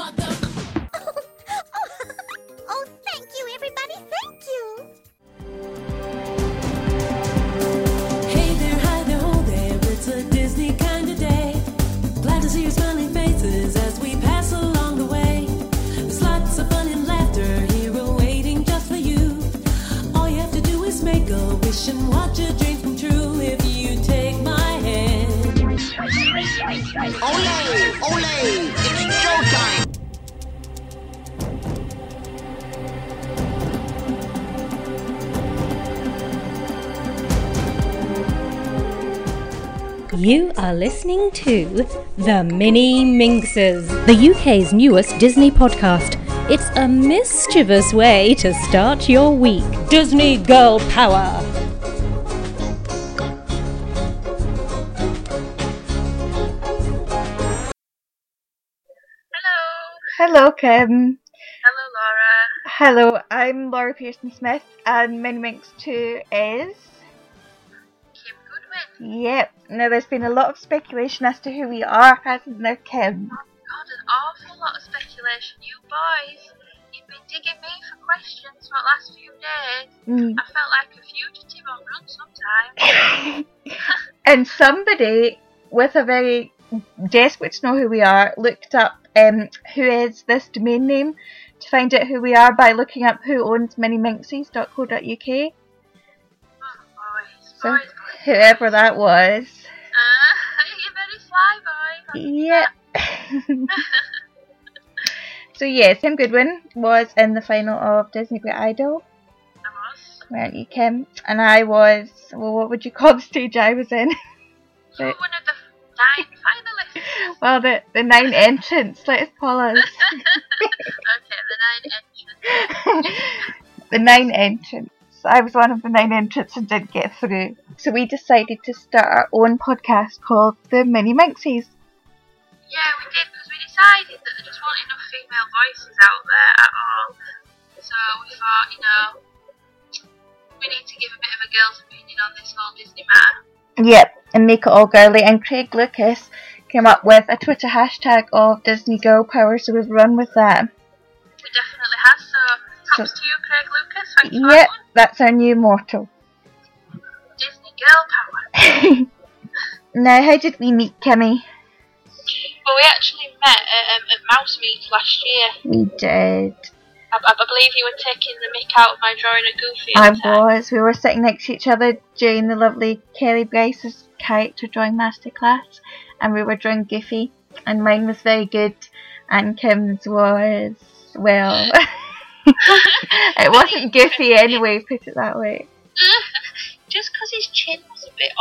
Oh, thank you, everybody. Thank you. Hey there, hi there, ho there, it's a Disney kind of day. Glad to see your smiling faces as we pass along the way. There's lots of fun and laughter here awaiting just for you. All you have to do is make a wish and watch your dreams come true if you take my hand. Ole! Ole! It's showtime! You are listening to The Mini Minxes, the UK's newest Disney podcast. It's a mischievous way to start your week. Disney Girl Power! Hello, Kim. Hello, Laura. Hello, I'm Laura Pearson-Smith, and Mini Minx 2 is... Kim Goodwin. Yep. Now, there's been a lot of speculation as to who we are, hasn't there, Kim? God, an awful lot of speculation. You boys, you've been digging me for questions for the last few days. I felt like a fugitive on run sometimes. And somebody, with a very desperate to know who we are, looked up who is this domain name to find out who we are by looking up who owns miniminxies.co.uk. Oh, boys. So, Boys. whoever that was. You're very sly, boy. Yep. So yes, Kim Goodwin was in the final of Disney Great Idol. I was. Weren't you, Kim? And I was, well, what would you call the stage I was in? You were one of the 9 finalists. Well, the 9 entrants, let's call us. Okay, the 9 entrants. The 9 entrants. I was one of the 9 entrants and didn't get through. So we decided to start our own podcast called The Mini Minxies. Yeah, we did, because we decided that there just weren't enough female voices out there at all. So we thought, we need to give a bit of a girl's opinion on this whole Disney matter. Yep, and make it all girly. And Craig Lucas came up with a Twitter hashtag of Disney Girl Power, so we've run with that. We definitely have, so props to you, Craig Lucas. Thanks for Yep, that one. that's our new motto. Disney Girl Power. Now, how did we meet, Kimmy? Well, we actually met at Mouse Meet last year. We did. I believe you were taking the mick out of my drawing of Goofy I at the time. was. We were sitting next to each other during the lovely Kelly Bryce's character drawing masterclass, and we were drawing Goofy, and mine was very good, and Kim's was, well, it wasn't Goofy anyway, put it that way. Just because his chin was a bit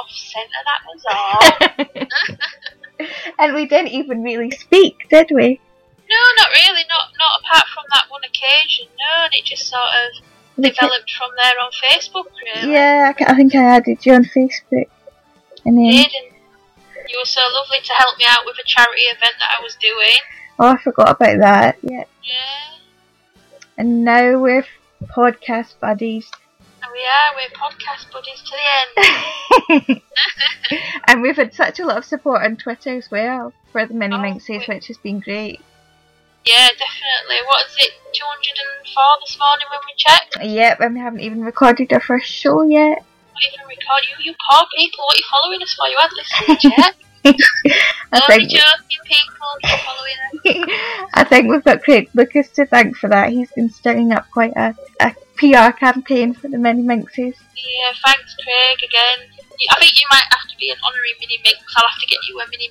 off centre, that was all. And we didn't even really speak, did we? No, not really. Not apart from that one occasion. No, and it just sort of developed from there on Facebook, really. Yeah, I think I added you on Facebook. And then, You did, and you were so lovely to help me out with a charity event that I was doing. oh, I forgot about that. Yeah. Yeah, And now we're podcast buddies. and we're podcast buddies to the end. And we've had such a lot of support on Twitter as well for the Mini Minxies, wait. which has been great. Yeah, definitely. What is it, 204 this morning when we checked? Yep, and we haven't even recorded our first show yet. Not even record you poor people, what are you following us for? You hadn't listened yet. I Only think joking, people, keep following us. I think we've got Craig Lucas to thank for that. He's been stirring up quite a PR campaign for the Mini Minxies. Yeah, thanks Craig again. I think you might have to be an honorary Mini Minx. I'll have to get you a Mini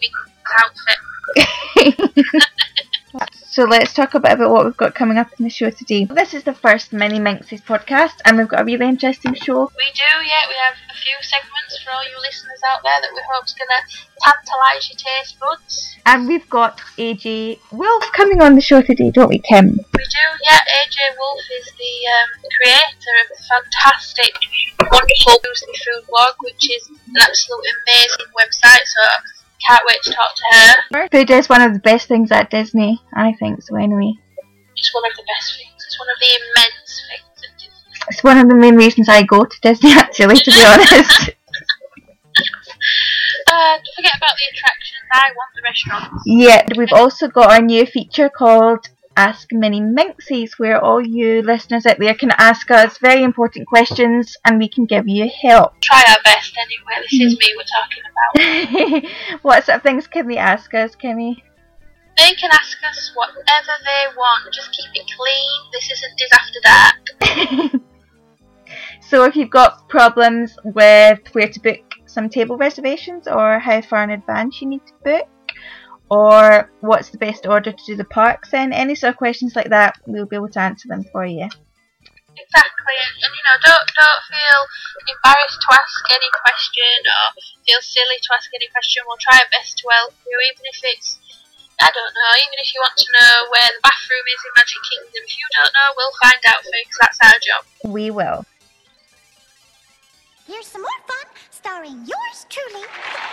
Minx outfit. So let's talk a bit about what we've got coming up in the show today. This is the first Mini Minxies podcast, and we've got a really interesting show. We do, yeah. We have a few segments for all you listeners out there that we hope's going to tantalise your taste buds. And we've got AJ Wolf coming on the show today, don't we, Kim? We do, yeah. AJ Wolf is the creator of the fantastic, wonderful Disney Food Blog, which is an absolutely amazing website, so can't wait to talk to her. Food is one of the best things at Disney, I think so anyway. It's one of the best things. It's one of the immense things at Disney. It's one of the main reasons I go to Disney, actually, to be honest. Don't forget about the attractions. I want the restaurants. Yeah, we've also got our new feature called Ask Mini Minxies, where all you listeners out there can ask us very important questions and we can give you help. Try our best anyway. This is me we're talking about. What sort of things can they ask us, Kimmy? They can ask us whatever they want. Just keep it clean. This isn't Diz After Dark. So if you've got problems with where to book some table reservations, or how far in advance you need to book, or what's the best order to do the parks in, any sort of questions like that, we'll be able to answer them for you. Exactly, and you know, don't feel embarrassed to ask any question, or feel silly to ask any question. We'll try our best to help you, even if it's, I don't know, even if you want to know where the bathroom is in Magic Kingdom. If you don't know, we'll find out for you, because that's our job. We will. Here's some more fun, starring yours truly.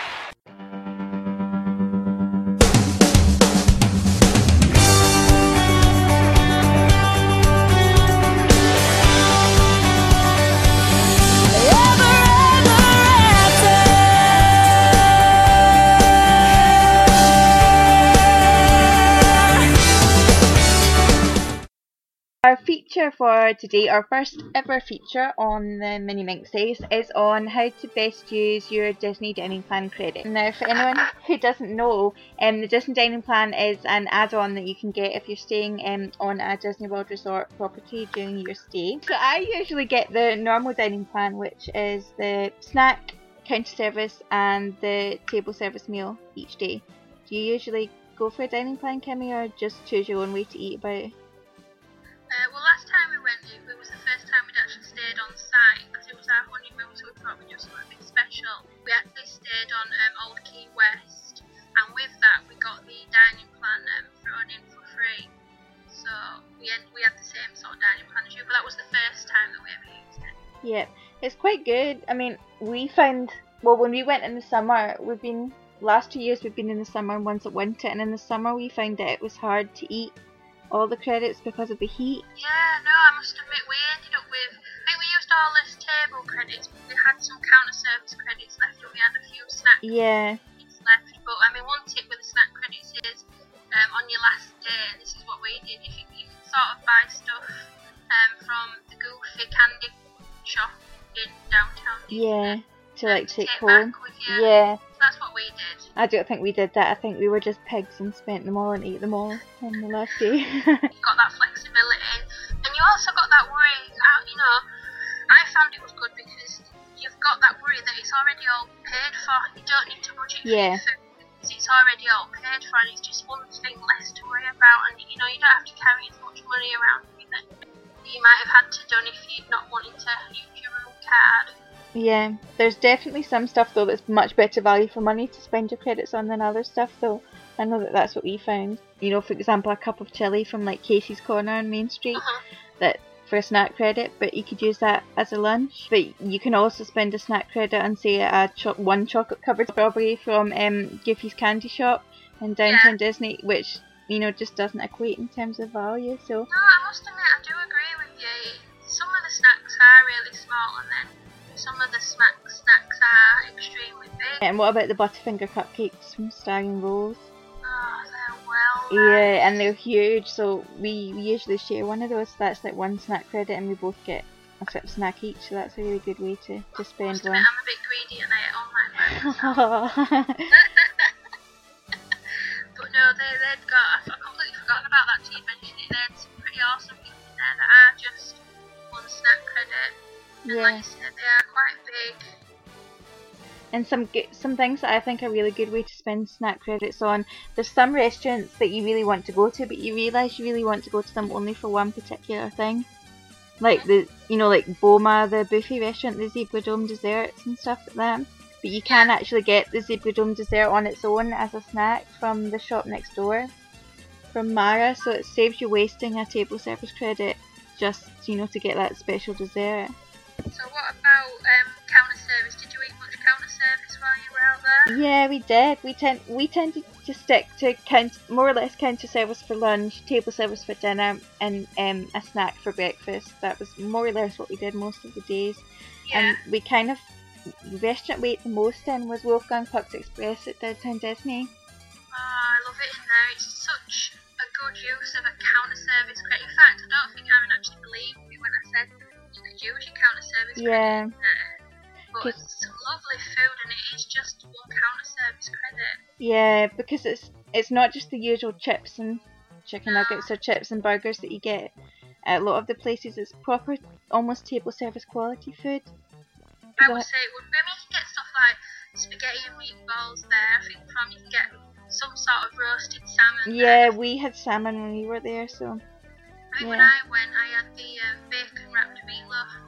Our feature for today, our first ever feature on the Mini Minxies, is on how to best use your Disney Dining Plan credit. Now, for anyone who doesn't know, the Disney Dining Plan is an add-on that you can get if you're staying on a Disney World Resort property during your stay. So I usually get the normal dining plan, which is the snack, counter service and the table service meal each day. Do you usually go for a dining plan, Kimmy, or just choose your own way to eat about? Well, last time we went, it was the first time we'd actually stayed on site, because it was our honeymoon, so we thought we'd do something a bit special. We actually stayed on Old Key West, and with that we got the dining plan thrown in for free. So we had the same sort of dining plan as you, but that was the first time that we ever used it. Yeah, it's quite good. I mean, we found, well, when we went in the summer, last 2 years we've been in the summer and once at winter, and in the summer we found that it was hard to eat all the credits because of the heat. Yeah, no, I must admit we ended up with, I think we used all this table credits, but we had some counter service credits left, and we had a few snack credits left. But I mean, one tip with the snack credits is on your last day, this is what we did, if you can sort of buy stuff from the Goofy candy shop in downtown Disney, to like take back home. with you. Yeah. That's what we did. I don't think we did that. I think we were just pigs and spent them all and ate them all on the last day. You got that flexibility, and you also got that worry. You know, I found it was good because you've got that worry that it's already all paid for. You don't need to budget for your food because it's already all paid for, and it's just one thing less to worry about. And you know, you don't have to carry as much money around with you that you might have had to done if you're not wanting to use your own card. Yeah, there's definitely some stuff though that's much better value for money to spend your credits on than other stuff though. I know that's what we found. You know, for example, a cup of chilli from like Casey's Corner on Main Street, that for a snack credit, but you could use that as a lunch. But you can also spend a snack credit on, say, one chocolate covered strawberry from Goofy's Candy Shop in downtown Disney, which, you know, just doesn't equate in terms of value. So no, I must admit, I do agree with you. Some of the snacks are really small, and then some of the snacks are extremely big. And what about the Butterfinger cupcakes from Starring Rose? Oh, they're well Yeah, nice. and they're huge, so we usually share one of those. That's like one snack credit, and we both get a sort of snack each, so that's a really good way to spend Must admit, one. I'm a bit greedy and I ate all mine by myself. But no, they've got, I've completely forgotten about that till you mentioned it. They had some pretty awesome things in there that are just one snack credit. And like you said, they are quite big. And some things that I think are a really good way to spend snack credits on. There's some restaurants that you really want to go to, but you realise you really want to go to them only for one particular thing. Like like Boma, the buffet restaurant, the Zebra Dome desserts and stuff like that. But you can actually get the Zebra Dome dessert on its own as a snack from the shop next door, from Mara. So it saves you wasting a table service credit just, to get that special dessert. So what about counter service? Did you eat much counter service while you were out there? Yeah, we did. We tended to stick to more or less counter service for lunch, table service for dinner, and a snack for breakfast. That was more or less what we did most of the days. Yeah. And the restaurant we ate the most in was Wolfgang Puck's Express at Downtown Disney. love it in there. It's such a good use of a counter service credit. In fact, I don't think Aaron actually believed me when I said you could use your counter service credit in there. But it's lovely food, and it is just one counter service credit. Yeah, because it's not just the usual chips and chicken nuggets or chips and burgers that you get at a lot of the places. It's proper, almost table service quality food. I would say it would be. I mean, you can get stuff like spaghetti and meatballs there. I think you can get some sort of roasted salmon. Yeah, we had salmon when we were there, so. I think when I went, I had the bacon wrapped meatloaf, and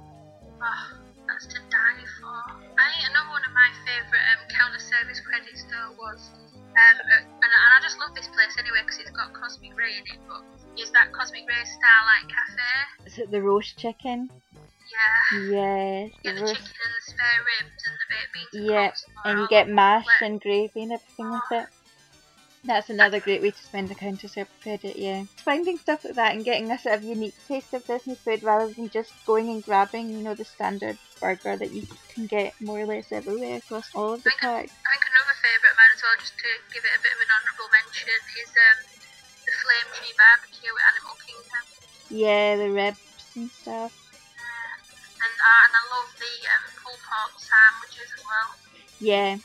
that's to die for. I think another one of my favourite counter service credits though was, and I just love this place anyway because it's got Cosmic Ray in it, but is that Cosmic Ray Starlight Cafe? Is it the roast chicken? Yeah. Yeah. You get the chicken and the spare ribs and the baked beans. Yeah, and you get mash and gravy and everything with it. That's another great way to spend a counter service credit, yeah. Finding stuff like that and getting a sort of unique taste of Disney food rather than just going and grabbing, you know, the standard burger that you can get more or less everywhere across all of the parks. I think another favourite of mine as well, just to give it a bit of an honourable mention, is the Flame Tree Barbecue at Animal Kingdom. Yeah, the ribs and stuff. And I love the pulled pork sandwiches as well. Yeah.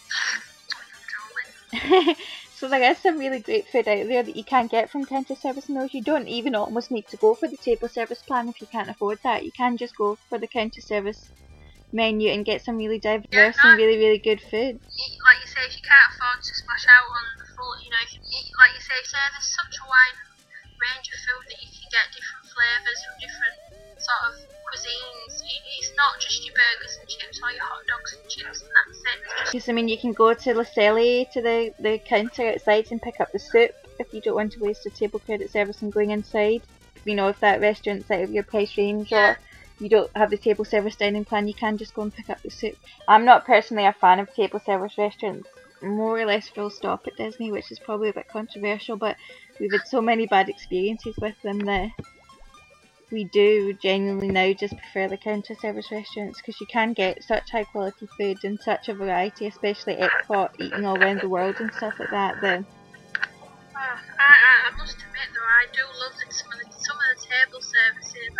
Drooling. So there is some really great food out there that you can get from counter service meals. You don't even almost need to go for the table service plan if you can't afford that. You can just go for the counter service menu and get some really diverse and really, really good food. Like you say, if you can't afford to splash out on the full, you know, like you say, there's such a wide range of food that you can get different flavours from different sort of cuisines. It's not just your burgers and chips or your hot dogs and chips and that's it. Because I mean, you can go to Lucelli, to the counter outside and pick up the soup if you don't want to waste your table credit service and going inside. You know, if that restaurant's out of your price range or you don't have the table service dining plan, you can just go and pick up the soup. I'm not personally a fan of table service restaurants, more or less full stop at Disney, which is probably a bit controversial, but we've had so many bad experiences with them that we do genuinely now just prefer the counter service restaurants because you can get such high quality food and such a variety, especially at Epcot, eating all around the world and stuff like that. I must admit though, I do love some of the table services.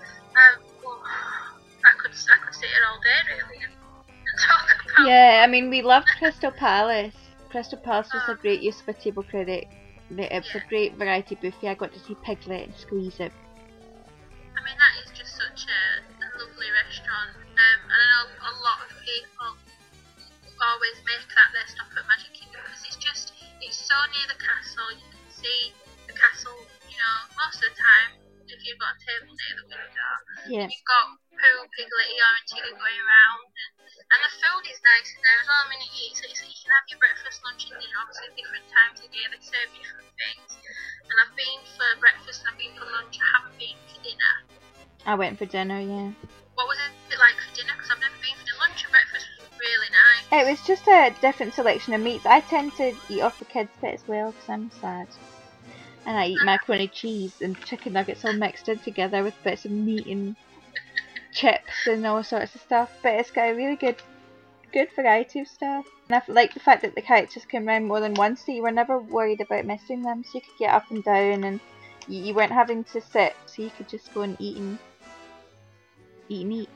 I could sit here all day really and talk about. Yeah, I mean, we loved Crystal Palace. Crystal Palace was a great use of a table credit. It was a great variety buffet. I got to see Piglet and Squeeze It. I mean, that is just such a lovely restaurant, and I know a lot of people always make that their stop at Magic Kingdom because it's so near the castle. You can see the castle, you know, most of the time if you've got a table near the window. Yeah. You've got Pooh, Piglet, Eeyore and Tigger going around, and the food is nice in there as well. I mean, you can have your breakfast, lunch and dinner, obviously different times of year, they serve different things. And I've been for breakfast and I've been for lunch, I haven't been for dinner. I went for dinner, yeah. What was it like for dinner? Because I've never been for dinner. Lunch and breakfast was really nice. It was just a different selection of meats. I tend to eat off the kids' bit as well because I'm sad. And I eat macaroni cheese and chicken nuggets all mixed in together with bits of meat and chips and all sorts of stuff. But it's got a really good variety of stuff. And I like the fact that the characters came around more than once, so you were never worried about missing them. So you could get up and down and you weren't having to sit, so you could just go and eat and eat.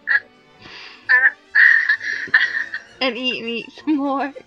And eat some more. I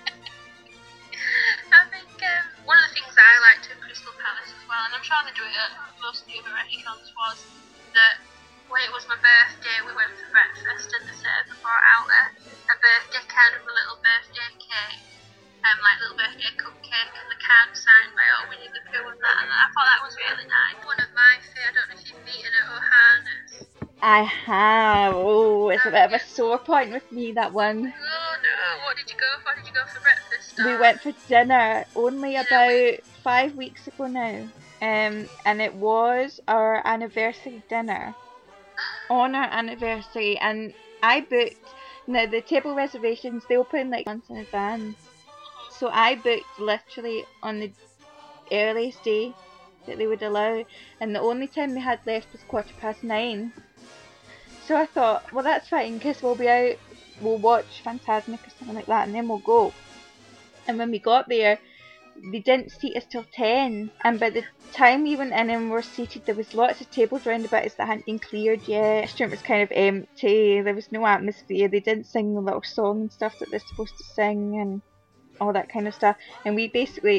think one of the things I liked at Crystal Palace as well, and I'm sure they do it at most of the other restaurants, was that when it was my birthday, we went for breakfast and the server brought out a birthday card of a little birthday cake, like little birthday cupcake, and the card signed by Winnie the Pooh and that, and I thought that was really nice. One of my favourite, I don't know if you've eaten at Ohana's. I have. Oh, it's a bit of a sore point with me, that one. Oh no, what did you go for? Did you go for breakfast? We went for dinner only about 5 weeks ago now. And it was our anniversary dinner. On our anniversary, and I booked. Now the table reservations, they open like months in advance. So I booked literally on the earliest day that they would allow, and the only time they had left was 9:15. So I thought, well, that's fine because we'll be out, we'll watch Fantasmic or something like that, and then we'll go. And when we got there, they didn't seat us till 10, and by the time we went in and were seated, there was lots of tables round about us that hadn't been cleared yet. The restaurant was kind of empty, there was no atmosphere, they didn't sing the little song and stuff that they're supposed to sing and all that kind of stuff, and we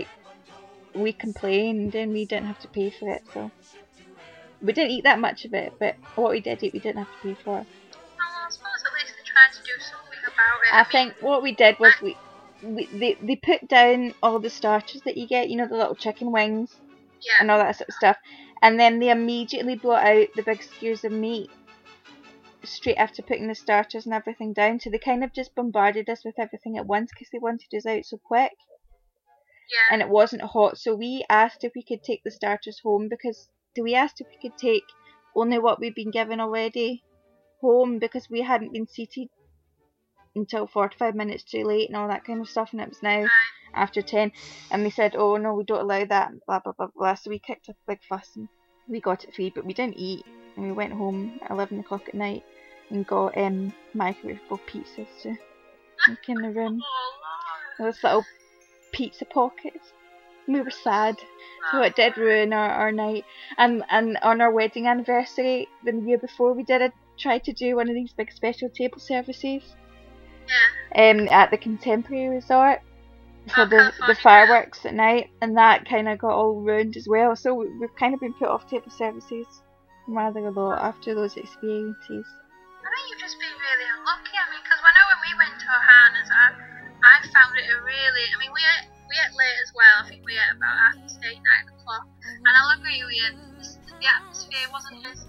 complained and we didn't have to pay for it, so we didn't eat that much of it, but what we did eat we didn't have to pay for. Well, I suppose at least they tried to do something about it. I think what we did was they put down all the starters that you get, you know, the little chicken wings and all that sort of stuff, and then they immediately brought out the big skewers of meat straight after putting the starters and everything down, so they kind of just bombarded us with everything at once because they wanted us out so quick. Yeah. And it wasn't hot, so we asked if we could take the starters home, because we asked if we could take only what we'd been given already home, because we hadn't been seated until 45 minutes too late and all that kind of stuff, and it was now after 10, and they said, oh no, we don't allow that, blah blah blah blah, so we kicked up a big fuss and we got it free, but we didn't eat, and we went home at 11 o'clock at night and got microwavable pizzas to make in the room. Those little pizza pockets. We were sad, so it did ruin our night. And on our wedding anniversary, the year before, we did try to do one of these big special table services. At the Contemporary Resort for the fireworks at night, and that kind of got all ruined as well. So we've kind of been put off table services rather a lot after those experiences. I think you've just been really unlucky. I mean, because I know when we went to Ohana's, I found it a really. I mean, we ate late as well. I think we ate about 8:30, 9 o'clock. And I'll agree with you, the atmosphere wasn't as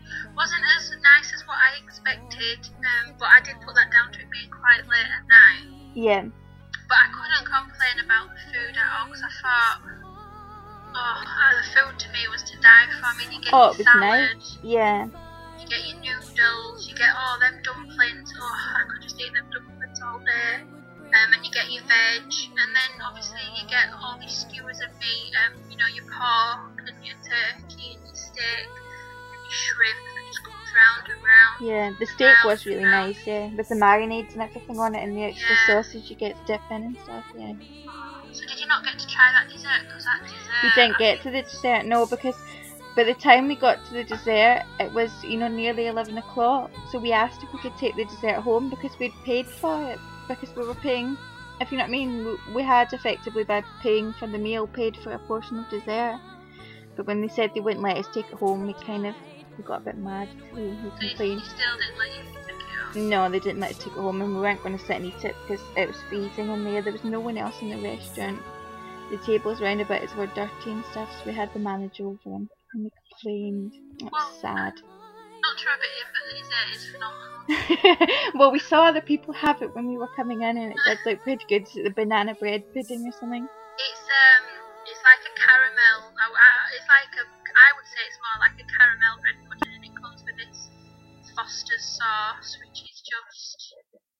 nice as what I expected. But I did put that down to it being quite late at night. Yeah. But I couldn't complain about the food at all, because I thought, the food to me was to die for. I mean, you get your it was salad, nice. Yeah. you get your noodles, you get all them dumplings. I could just eat them dumplings all day. And you get your veg, and then obviously you get all these skewers of meat, you know, your pork and your turkey and your steak and your shrimp that just comes round and round. Yeah, the steak was really nice, yeah, with the marinades and everything on it and the extra sausage you get to dip in and stuff, yeah. So did you not get to try that dessert? Because that dessert... We didn't get to the dessert, no, because by the time we got to the dessert, it was, you know, nearly 11 o'clock, so we asked if we could take the dessert home because we'd paid for it. Because we were paying, if you know what I mean, we had effectively, by paying for the meal, paid for a portion of dessert. But when they said they wouldn't let us take it home, we got a bit mad. We complained. So you still didn't let you take it home? No, they didn't let us take it home, and we weren't going to sit and eat it because it was freezing in there. There was no one else in the restaurant. The tables round about us were dirty and stuff, so we had the manager over and we complained. It was sad. Not to rub it in, but the dessert is phenomenal. Well, we saw other people have it when we were coming in, and it did look pretty good. The banana bread pudding or something. It's like a caramel. I would say it's more like a caramel bread pudding, and it comes with this Foster's sauce, which is just.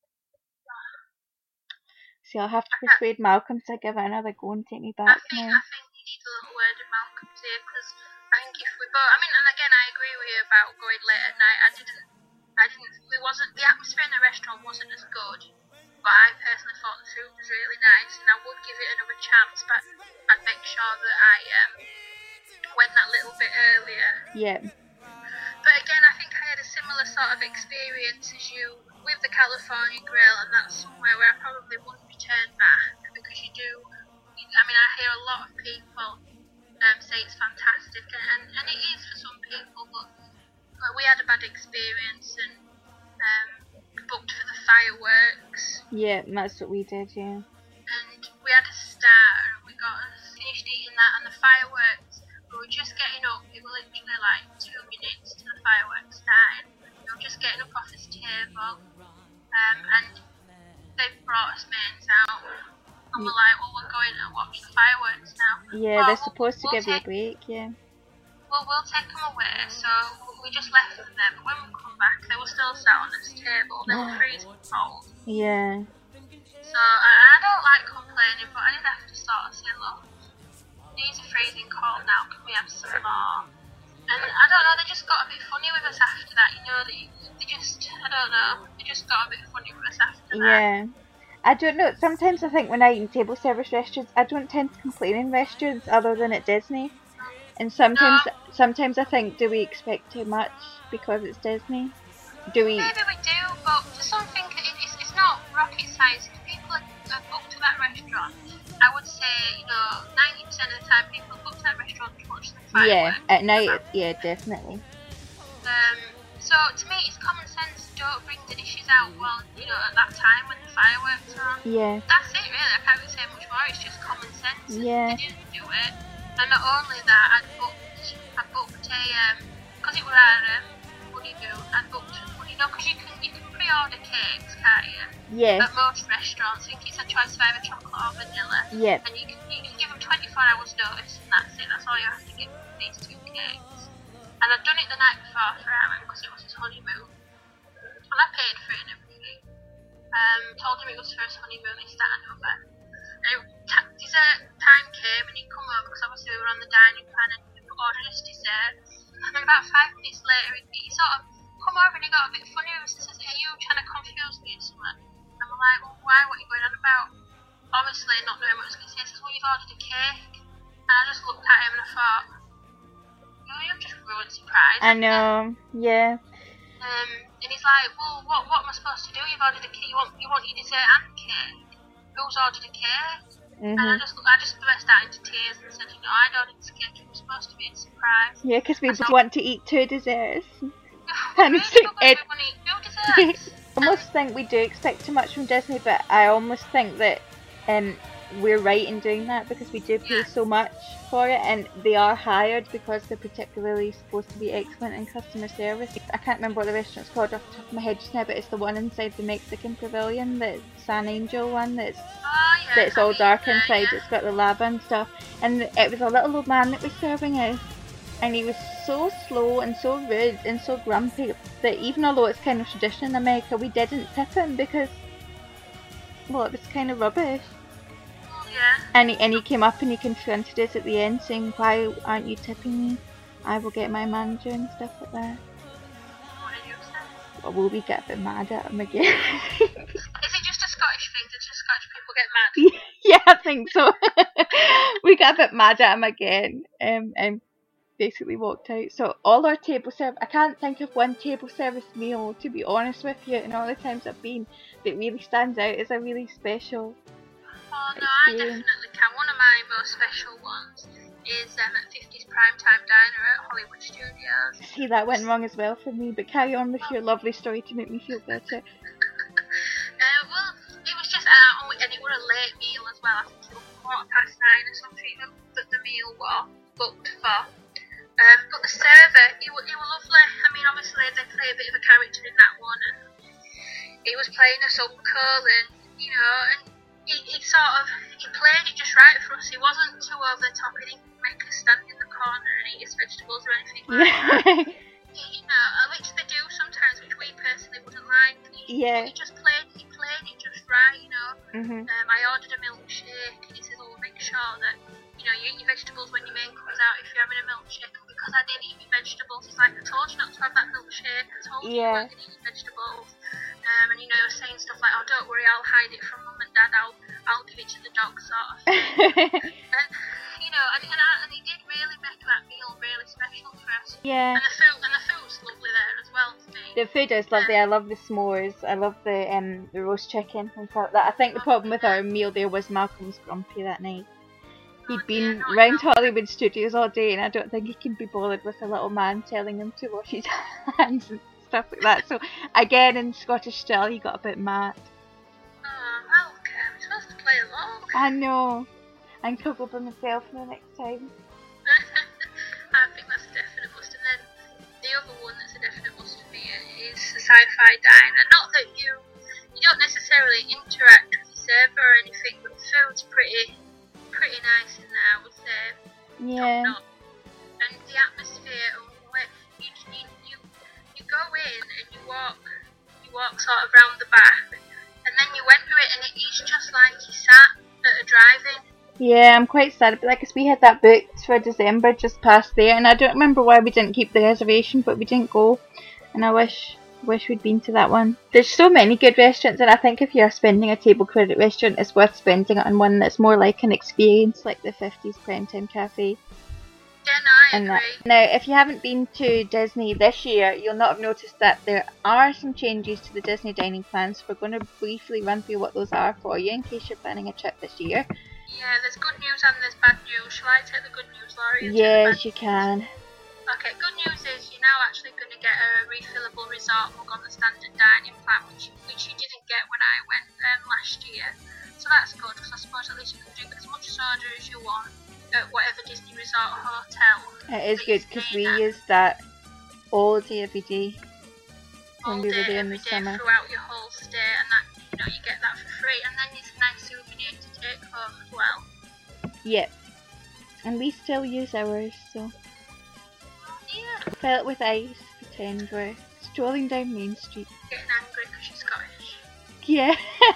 See, I'll have to persuade Malcolm to give it another go and take me back I think now. you need a little word of Malcolm's here, because I think if we both. I mean, and again, I agree with you about going late at night. The atmosphere in the restaurant wasn't as good, but I personally thought the food was really nice, and I would give it another chance, but I'd make sure that I went that little bit earlier. Yeah. But again, I think I had a similar sort of experience as you with the California Grill, and that's somewhere where I probably wouldn't return back, because I hear a lot of people say it's fantastic, and it is for some people, but we had a bad experience and booked for the fireworks. Yeah, that's what we did, yeah. And we had a starter and we finished eating that, and the fireworks, we were just getting up, it was literally like 2 minutes to the fireworks starting. We were just getting up off this table, and they brought us mains out. And we're like, well, we're going to watch the fireworks now. Yeah, they're supposed to give you a break, yeah. Well, we'll take them away, so we just left them there, but when we come back, they were still sat on this table, they were freezing cold. Yeah. So, I don't like complaining, but I did have to sort of say, look, these are freezing cold now, can we have some more? And I don't know, they just got a bit funny with us after that, you know, they just got a bit funny with us after that. Yeah. I don't know. Sometimes I think when I eat in table service restaurants, I don't tend to complain in restaurants other than at Disney. And sometimes I think, do we expect too much because it's Disney? Do we? Maybe we do, but for something, it's not rocket science. If people are booked to that restaurant, I would say, 90% of the time people book to that restaurant to watch the fireworks. Yeah, at night, yeah, definitely. So to me, it's common sense. Don't bring the dishes out while, at that time when the fireworks are on. Yeah. That's it, really. I can't really say much more. It's just common sense. Yeah. They didn't do it. And not only that, I booked a, because it was our honeymoon, I booked, because you can pre-order cakes, can't you? Yes. At most restaurants, I think it's a choice of either chocolate or vanilla. Yeah. And you can give them 24 hours notice, and that's it. That's all you have to give for these two cakes. And I'd done it the night before for Aaron because it was his honeymoon. And I paid for it and everything. Told him it was for his honeymoon, he started over. And dessert time came and he'd come over because obviously we were on the dining plan and we ordered his dessert. And then about 5 minutes later he sort of come over and he got a bit funny with us and says, "Are you trying to confuse me or something?" And we're like, "Well, why? What are you going on about?" Obviously not knowing what I was going to say, he says, "Well, you've ordered a cake." And I just looked at him and I thought, "You've just ruined surprise." I know, yeah. And he's like, "Well, what am I supposed to do? You've ordered a cake. You want your dessert and cake. Who's ordered a cake?" And I just burst out into tears and said, "I'd ordered this cake. It was supposed to be a surprise." Yeah, because we both want to eat 2 desserts. And it's really, it- we want to eat 2 desserts. I almost think we do expect too much from Disney, but I almost think that we're right in doing that because we do pay so much for it, and they are hired because they're particularly supposed to be excellent in customer service. I can't remember what the restaurant's called off the top of my head just now, but it's the one inside the Mexican Pavilion, the San Angel one that's all dark inside. It's got the lava and stuff, and it was a little old man that was serving us, and he was so slow and so rude and so grumpy that even although it's kind of tradition in America, we didn't tip him because, well, it was kind of rubbish. Yeah. And he came up and he confronted us at the end saying, "Why aren't you tipping me? I will get my manager," and stuff like that. What did you say? Well, we get a bit mad at him again. Is it just a Scottish thing? Did just Scottish people get mad? Yeah, I think so. We got a bit mad at him again, and basically walked out. So all our table service, I can't think of one table service meal, to be honest with you, and all the times I've been, that really stands out as a really special Oh no, I experience. definitely can. One of my most special ones is at 50's Primetime Diner at Hollywood Studios. See, that went wrong as well for me, but carry on with your lovely story to make me feel better. Well, it was just, and it was a late meal as well. I think it was 9:15 or something that the meal was booked for. But the server, he was lovely. I mean, obviously they play a bit of a character in that one, and he was playing us uncle, and and he played it just right for us. He wasn't too over the top. He didn't make us stand in the corner and eat his vegetables or anything like that. Which they do sometimes, which we personally wouldn't like. He just played it just right, I ordered a milkshake, and he says, "Oh, make sure that you eat your vegetables when your main comes out if you're having a milkshake." And because I didn't eat my vegetables, he's like, "I told you not to have that milkshake. I told you you weren't going to eat your vegetables." And he was saying stuff like, "Oh, don't worry, I'll hide it from mum and dad. I'll give it to the dog," sort of thing. And he did really make that meal really special for us. Yeah. And the food's lovely there as well to me. The food is lovely. I love the s'mores. I love the roast chicken and stuff like that. I think the problem with our meal there was Malcolm's grumpy that night. He'd been round Hollywood Studios all day, and I don't think he can be bothered with a little man telling him to wash his hands and stuff like that. So again, in Scottish style, he got a bit mad. Oh, Malcolm, you're supposed to play along. I know. I can go by myself the next time. I think that's a definite must. And then the other one that's a definite must for me is the Sci-Fi Diner. Not that you don't necessarily interact with the server or anything, but the food's pretty nice in there, I would say. Yeah. Top notch. And the atmosphere, where you go in and you walk sort of round the back, and then you enter it, and it is just like you sat at a drive-in. Yeah, I'm quite sad about that because we had that booked for December just past there, and I don't remember why we didn't keep the reservation, but we didn't go, and I wish Wish we'd been to that one. There's so many good restaurants, and I think if you're spending a table credit restaurant, it's worth spending it on one that's more like an experience, like the 50s Primetime Cafe. Yeah, no, I And that. agree. Now, if you haven't been to Disney this year, you'll not have noticed that there are some changes to the Disney dining plans. We're going to briefly run through what those are for you in case you're planning a trip this year. Yeah, there's good news and there's bad news. Shall I take the good news, Laurie? and take the Yes, bad you can. Okay, good news is you're now actually going to get a refillable resort mug on the standard dining plan, which you didn't get when I went last year. So that's good, because I suppose at least you can drink as much soda as you want at whatever Disney resort or hotel. It is that good you because stay we at. used that all day, every day when All we were day, there in every the day summer. throughout your whole stay, and that you get that for free. And then it's a nice souvenir to take home as well. Yep. And we still use ours, so Oh dear, fill it with ice, pretend we're strolling down Main Street. getting angry because you're Scottish. Yeah.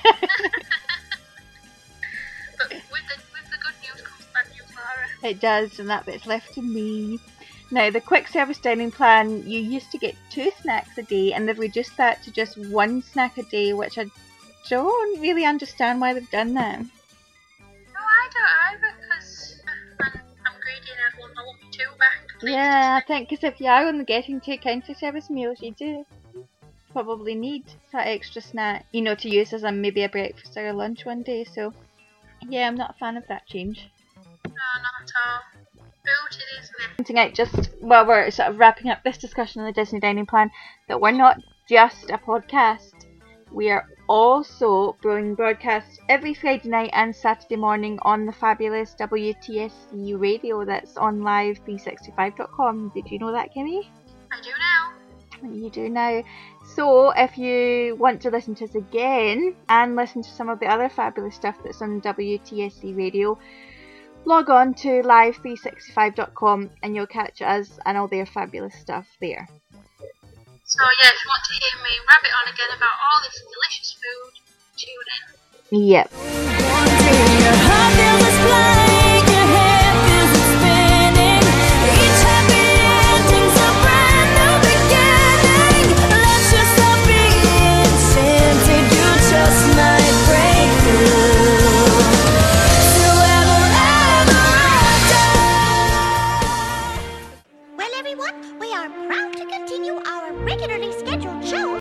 But with the good news comes bad news, Laura. It does, and that bit's left to me. Now, the quick service dining plan, you used to get 2 snacks a day, and they've reduced that to just 1 snack a day, which I don't really understand why they've done that. No, I don't either, because I'm greedy and I want my 2 back. please. Yeah, I think because if you are only getting 2 counter service meals, you do probably need that extra snack, to use as maybe a breakfast or a lunch one day. So, yeah, I'm not a fan of that change. No, not at all. Food it is, isn't it? Pointing out just while we're sort of wrapping up this discussion on the Disney dining plan that we're not just a podcast. We are also doing broadcasts every Friday night and Saturday morning on the fabulous WTSC radio that's on live365.com. Did you know that, Kimmy? I do now. You do now. So if you want to listen to us again and listen to some of the other fabulous stuff that's on WTSC radio, log on to live365.com and you'll catch us and all their fabulous stuff there. So yeah, if you want to hear me rabbit on again about all this delicious food, tune in. Yep. Your heart feels a spike, your head feels it spinning. Each happy ending's a brand new beginning. Let yourself be enchanted, you just might break through. So ever after. Well, everyone, we are proud to continue our regularly scheduled show.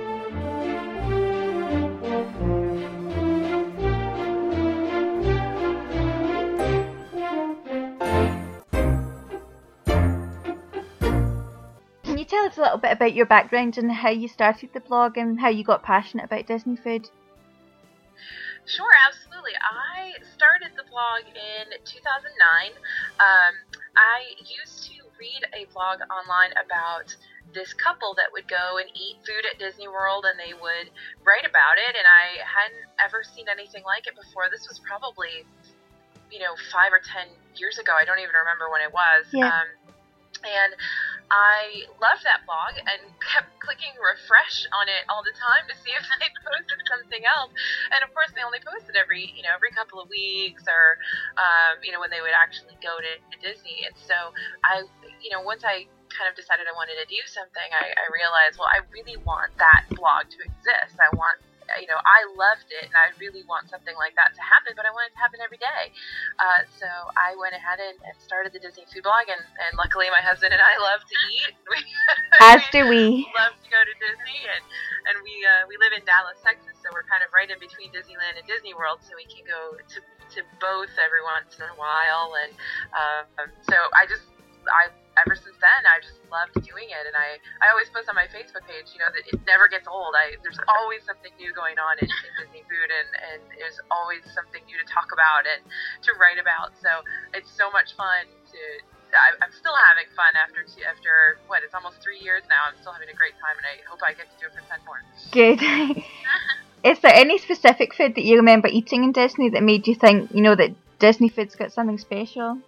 Can you tell us a little bit about your background and how you started the blog and how you got passionate about Disney food? Sure, absolutely. I started the blog in 2009. I used to read a blog online about this couple that would go and eat food at Disney World, and they would write about it, and I hadn't ever seen anything like it before. This was probably, 5 or 10 years ago. I don't even remember when it was. Yeah. And I loved that blog and kept clicking refresh on it all the time to see if they posted something else. And of course, they only posted every couple of weeks, or when they would actually go to Disney. And so once I kind of decided I wanted to do something, I realized, well, I really want that blog to exist. I want, I loved it, and I really want something like that to happen, but I want it to happen every day. So I went ahead and started the Disney food blog, and luckily my husband and I love to eat. As do we. Love to go to Disney, and we live in Dallas, Texas, so we're kind of right in between Disneyland and Disney World, so we can go to both every once in a while. And so ever since then, I just loved doing it, and I always post on my Facebook page, that it never gets old. There's always something new going on in Disney food, and there's always something new to talk about and to write about. So it's so much fun I'm still having fun after it's almost 3 years now. I'm still having a great time, and I hope I get to do it for 10 more. Good. Is there any specific food that you remember eating in Disney that made you think, that Disney food's got something special?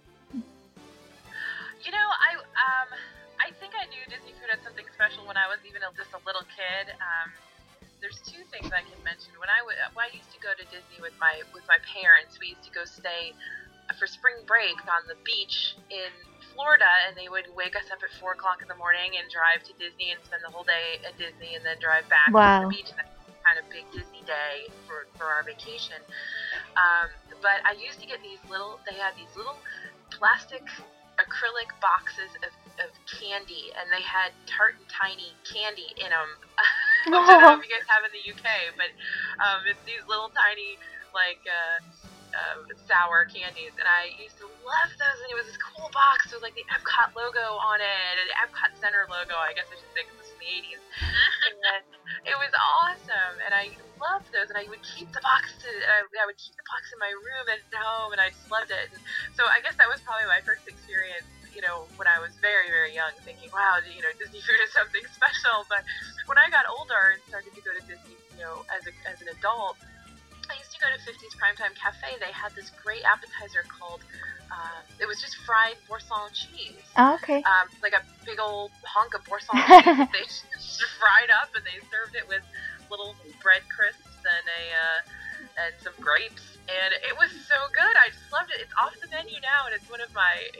I think I knew Disney food had something special when I was even just a little kid. There's 2 things I can mention. When I used to go to Disney with my parents, we used to go stay for spring break on the beach in Florida, and they would wake us up at 4 o'clock in the morning and drive to Disney and spend the whole day at Disney, and then drive back Wow. to the beach. And that's kind of big Disney day for our vacation. But I used to get they had these little plastic acrylic boxes of candy, and they had Tart and Tiny candy in them. I don't know if you guys have in the UK, but it's these little tiny, like, sour candies, and I used to love those, and it was this cool box with like the Epcot logo on it, and the Epcot Center logo, I guess I should say, because this is the 80s, and it was awesome, and I loved those, and I would keep the box I would keep the box in my room at home, and I just loved it. And so I guess that was probably my first experience, you know, when I was very, very young, thinking, wow, you know, Disney food is something special. But when I got older and started to go to Disney, you know, as an adult, I used to go to 50's Primetime Cafe. They had this great appetizer called, it was just fried boursin cheese. Oh, okay. Like a big old hunk of boursin cheese that they just fried up, and they served it with little bread crisps and some grapes, and it was so good. I just loved it. It's off the menu now, and it's one of my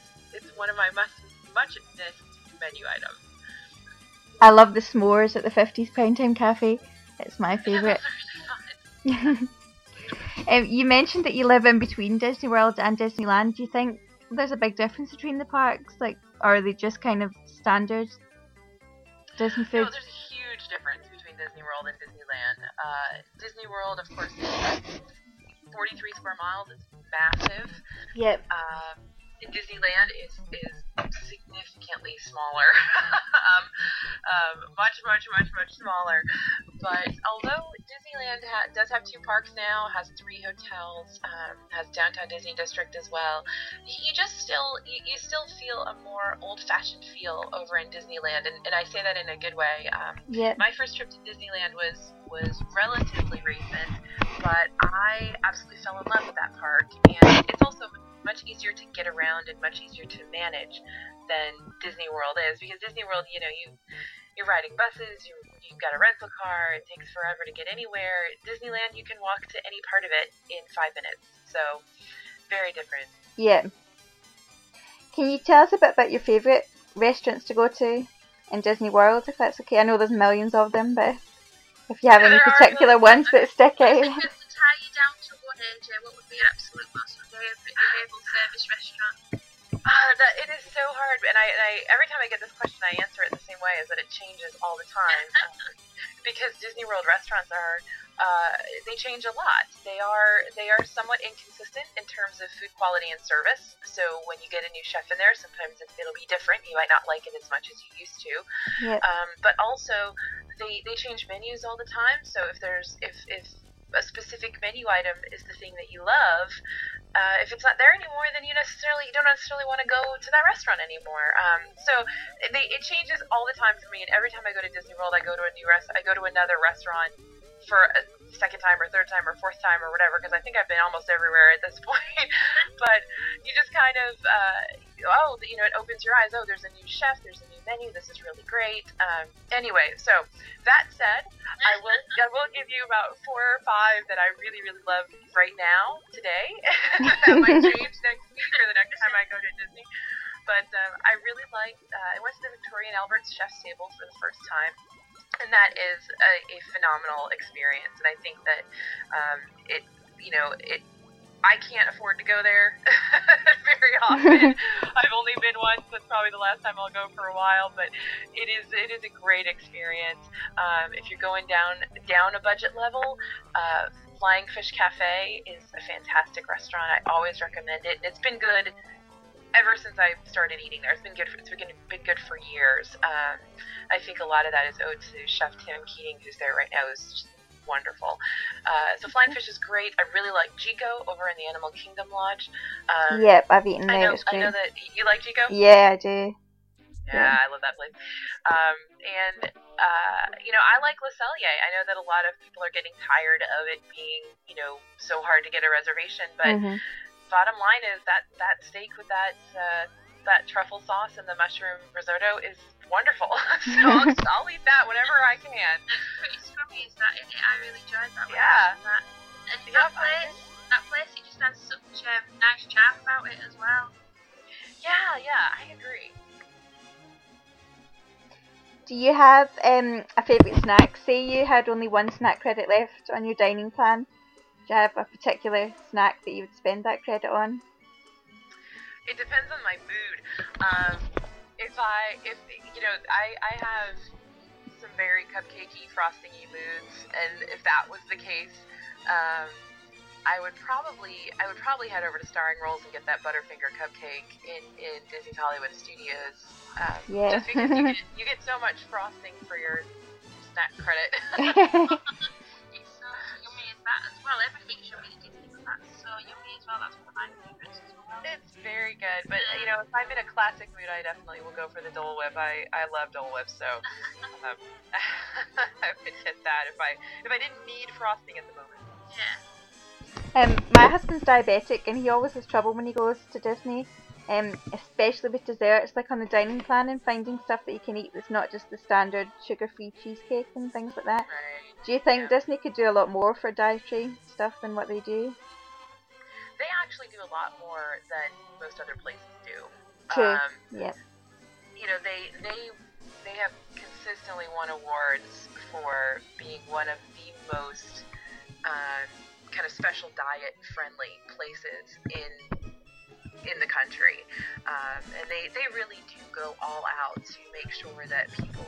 much missed menu items. I love the s'mores at the 50's Primetime Cafe. It's my favourite. You mentioned that you live in between Disney World and Disneyland. Do you think there's a big difference between the parks? Like, or are they just kind of standard Disney food? No, there's a huge difference between Disney World and Disneyland. Disney World, of course, is 43 square miles. It's massive. Yep. And Disneyland is significantly smaller. Much smaller. But although Disneyland does have 2 parks now, has 3 hotels, has Downtown Disney District as well, you still feel a more old-fashioned feel over in Disneyland, and I say that in a good way. Yep. My first trip to Disneyland was relatively recent, but I absolutely fell in love with that park, and it's also much easier to get around and much easier to manage than Disney World is, because Disney World, you know, you're riding buses, you've got a rental car, it takes forever to get anywhere. Disneyland, you can walk to any part of it in 5 minutes, so very different. Yeah. Can you tell us a bit about your favourite restaurants to go to in Disney World, if that's okay? I know there's millions of them, but if you have any particular ones that stick out. If I could tie you down to one, AJ, what would be your absolute most favorable service restaurant? It is so hard, and I every time I get this question, I answer it the same way, is that it changes all the time. Because Disney World restaurants they change a lot. They are somewhat inconsistent in terms of food quality and service. So when you get a new chef in there, sometimes it'll be different. You might not like it as much as you used to. Yep. But also they change menus all the time. So if a specific menu item is the thing that you love, if it's not there anymore, then you don't necessarily want to go to that restaurant anymore. So it changes all the time for me. And every time I go to Disney World, I go to another restaurant for a second time or third time or fourth time or whatever, because I think I've been almost everywhere at this point. But you just kind of it opens your eyes. Oh, there's a new chef, there's a new menu, this is really great. Anyway, so that said, I will give you about 4 or 5 that I really, really love right now, today. That might change next week or the next time I go to Disney. But I really like, I went to the Victoria and Albert's Chef's Table for the first time. And that is a phenomenal experience, and I think that I can't afford to go there very often. I've only been once. That's probably the last time I'll go for a while, but it is a great experience. If you're going down a budget level, Flying Fish Cafe is a fantastic restaurant. I always recommend it, and it's been good ever since I started eating there. It's been good for years. I think a lot of that is owed to Chef Tim Keating, who's there right now, who's just wonderful. So Flying Fish is great. I really like Jiko over in the Animal Kingdom Lodge. Yep, I've eaten there. It's great. I know that you like Jiko? Yeah, I do. Yeah, I love that place. I like Le Cellier. I know that a lot of people are getting tired of it being, so hard to get a reservation, but bottom line is that steak with that truffle sauce and the mushroom risotto is wonderful. So I'll eat that whenever I can. It's pretty scrubby, is that in it? I really enjoyed that. Yeah. And that place, it just has such a nice charm about it as well. Yeah, I agree. Do you have a favourite snack? Say you had only one snack credit left on your dining plan. Do you have a particular snack that you would spend that credit on? It depends on my mood. If I have some very cupcakey, frostingy moods, and if that was the case, I would probably head over to Starring Rolls and get that Butterfinger cupcake in Disney's Hollywood Studios. Yeah. Just because you get so much frosting for your snack credit. It's so yummy as that as well. Everything's yummy at Disney, but that's so yummy as well. That's one of my favourites as well. It's very good, but if I'm in a classic mood, I definitely will go for the Dole Whip. I love Dole Whip, so I would get that if I didn't need frosting at the moment. Yeah. My husband's diabetic and he always has trouble when he goes to Disney, especially with desserts, like on the dining plan, and finding stuff that you can eat that's not just the standard sugar-free cheesecake and things like that. Right. Do you think Disney could do a lot more for dietary stuff than what they do? They actually do a lot more than most other places do. True. Yeah. They have consistently won awards for being one of the most kind of special diet friendly places in the country, and they really do go all out to make sure that people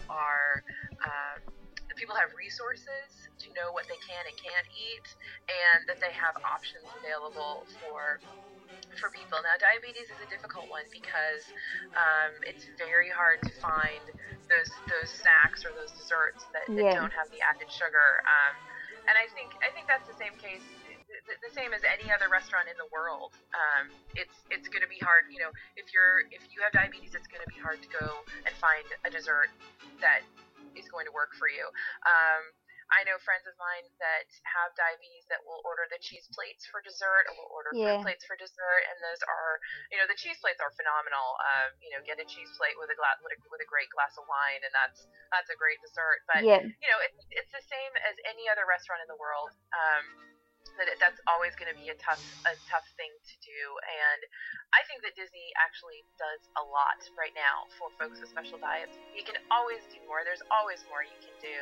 have resources to know what they can and can't eat, and that they have options available for people. Now, diabetes is a difficult one because it's very hard to find those snacks or those desserts that don't have the added sugar. And I think that's the same case, the same as any other restaurant in the world. It's going to be hard, if you have diabetes, it's going to be hard to go and find a dessert that is going to work for you. I know friends of mine that have diabetes that will order the cheese plates for dessert, or will order fruit plates for dessert, and those are, the cheese plates are phenomenal. Get a cheese plate with a great glass of wine, and that's a great dessert. But it's the same as any other restaurant in the world. That's always going to be a tough thing to do, and I think that Disney actually does a lot right now for folks with special diets. You can always do more. There's always more you can do.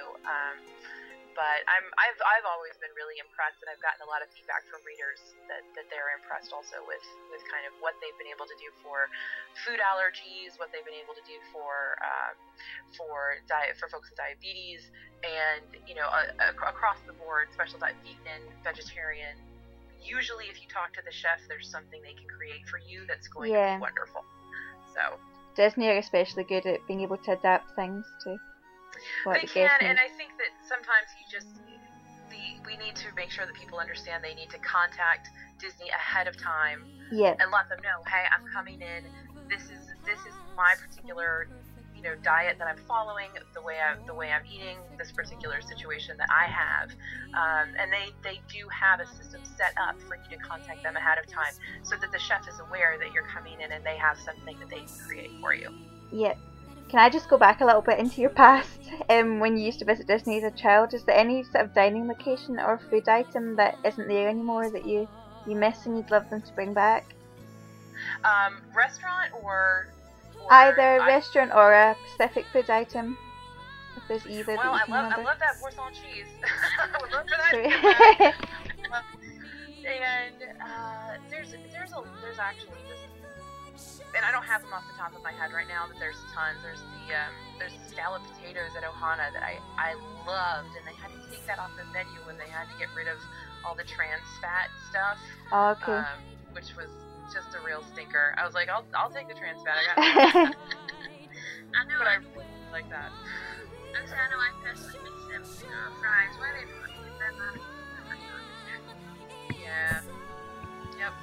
But I've always been really impressed, and I've gotten a lot of feedback from readers that they're impressed also with kind of what they've been able to do for food allergies, what they've been able to do for folks with diabetes, and across the board, special diet, vegan, vegetarian. Usually, if you talk to the chef, there's something they can create for you that's going to be wonderful. So Disney are especially good at being able to adapt things to what they can, and I think that sometimes we need to make sure that people understand they need to contact Disney ahead of time and let them know, hey, I'm coming in. This is my particular diet that I'm following, the way I'm eating, this particular situation that I have, and they do have a system set up for you to contact them ahead of time, so that the chef is aware that you're coming in and they have something that they can create for you. Yeah. Can I just go back a little bit into your past? When you used to visit Disney as a child, is there any sort of dining location or food item that isn't there anymore that you miss and you'd love them to bring back? Restaurant or either restaurant or a specific food item, if there's either. Well, that you I love that croissant cheese. I would love for that to Sorry. come back. And there's actually just, and I don't have them off the top of my head right now, but there's tons. There's the scalloped potatoes at Ohana that I loved, and they had to take that off the menu when they had to get rid of all the trans fat stuff. Oh, okay. Which was just a real stinker. I was like, I'll take the trans fat. I got it. I know. But I really like that. And so I know I personally miss them fries. Why they put them on? Yeah. Yep.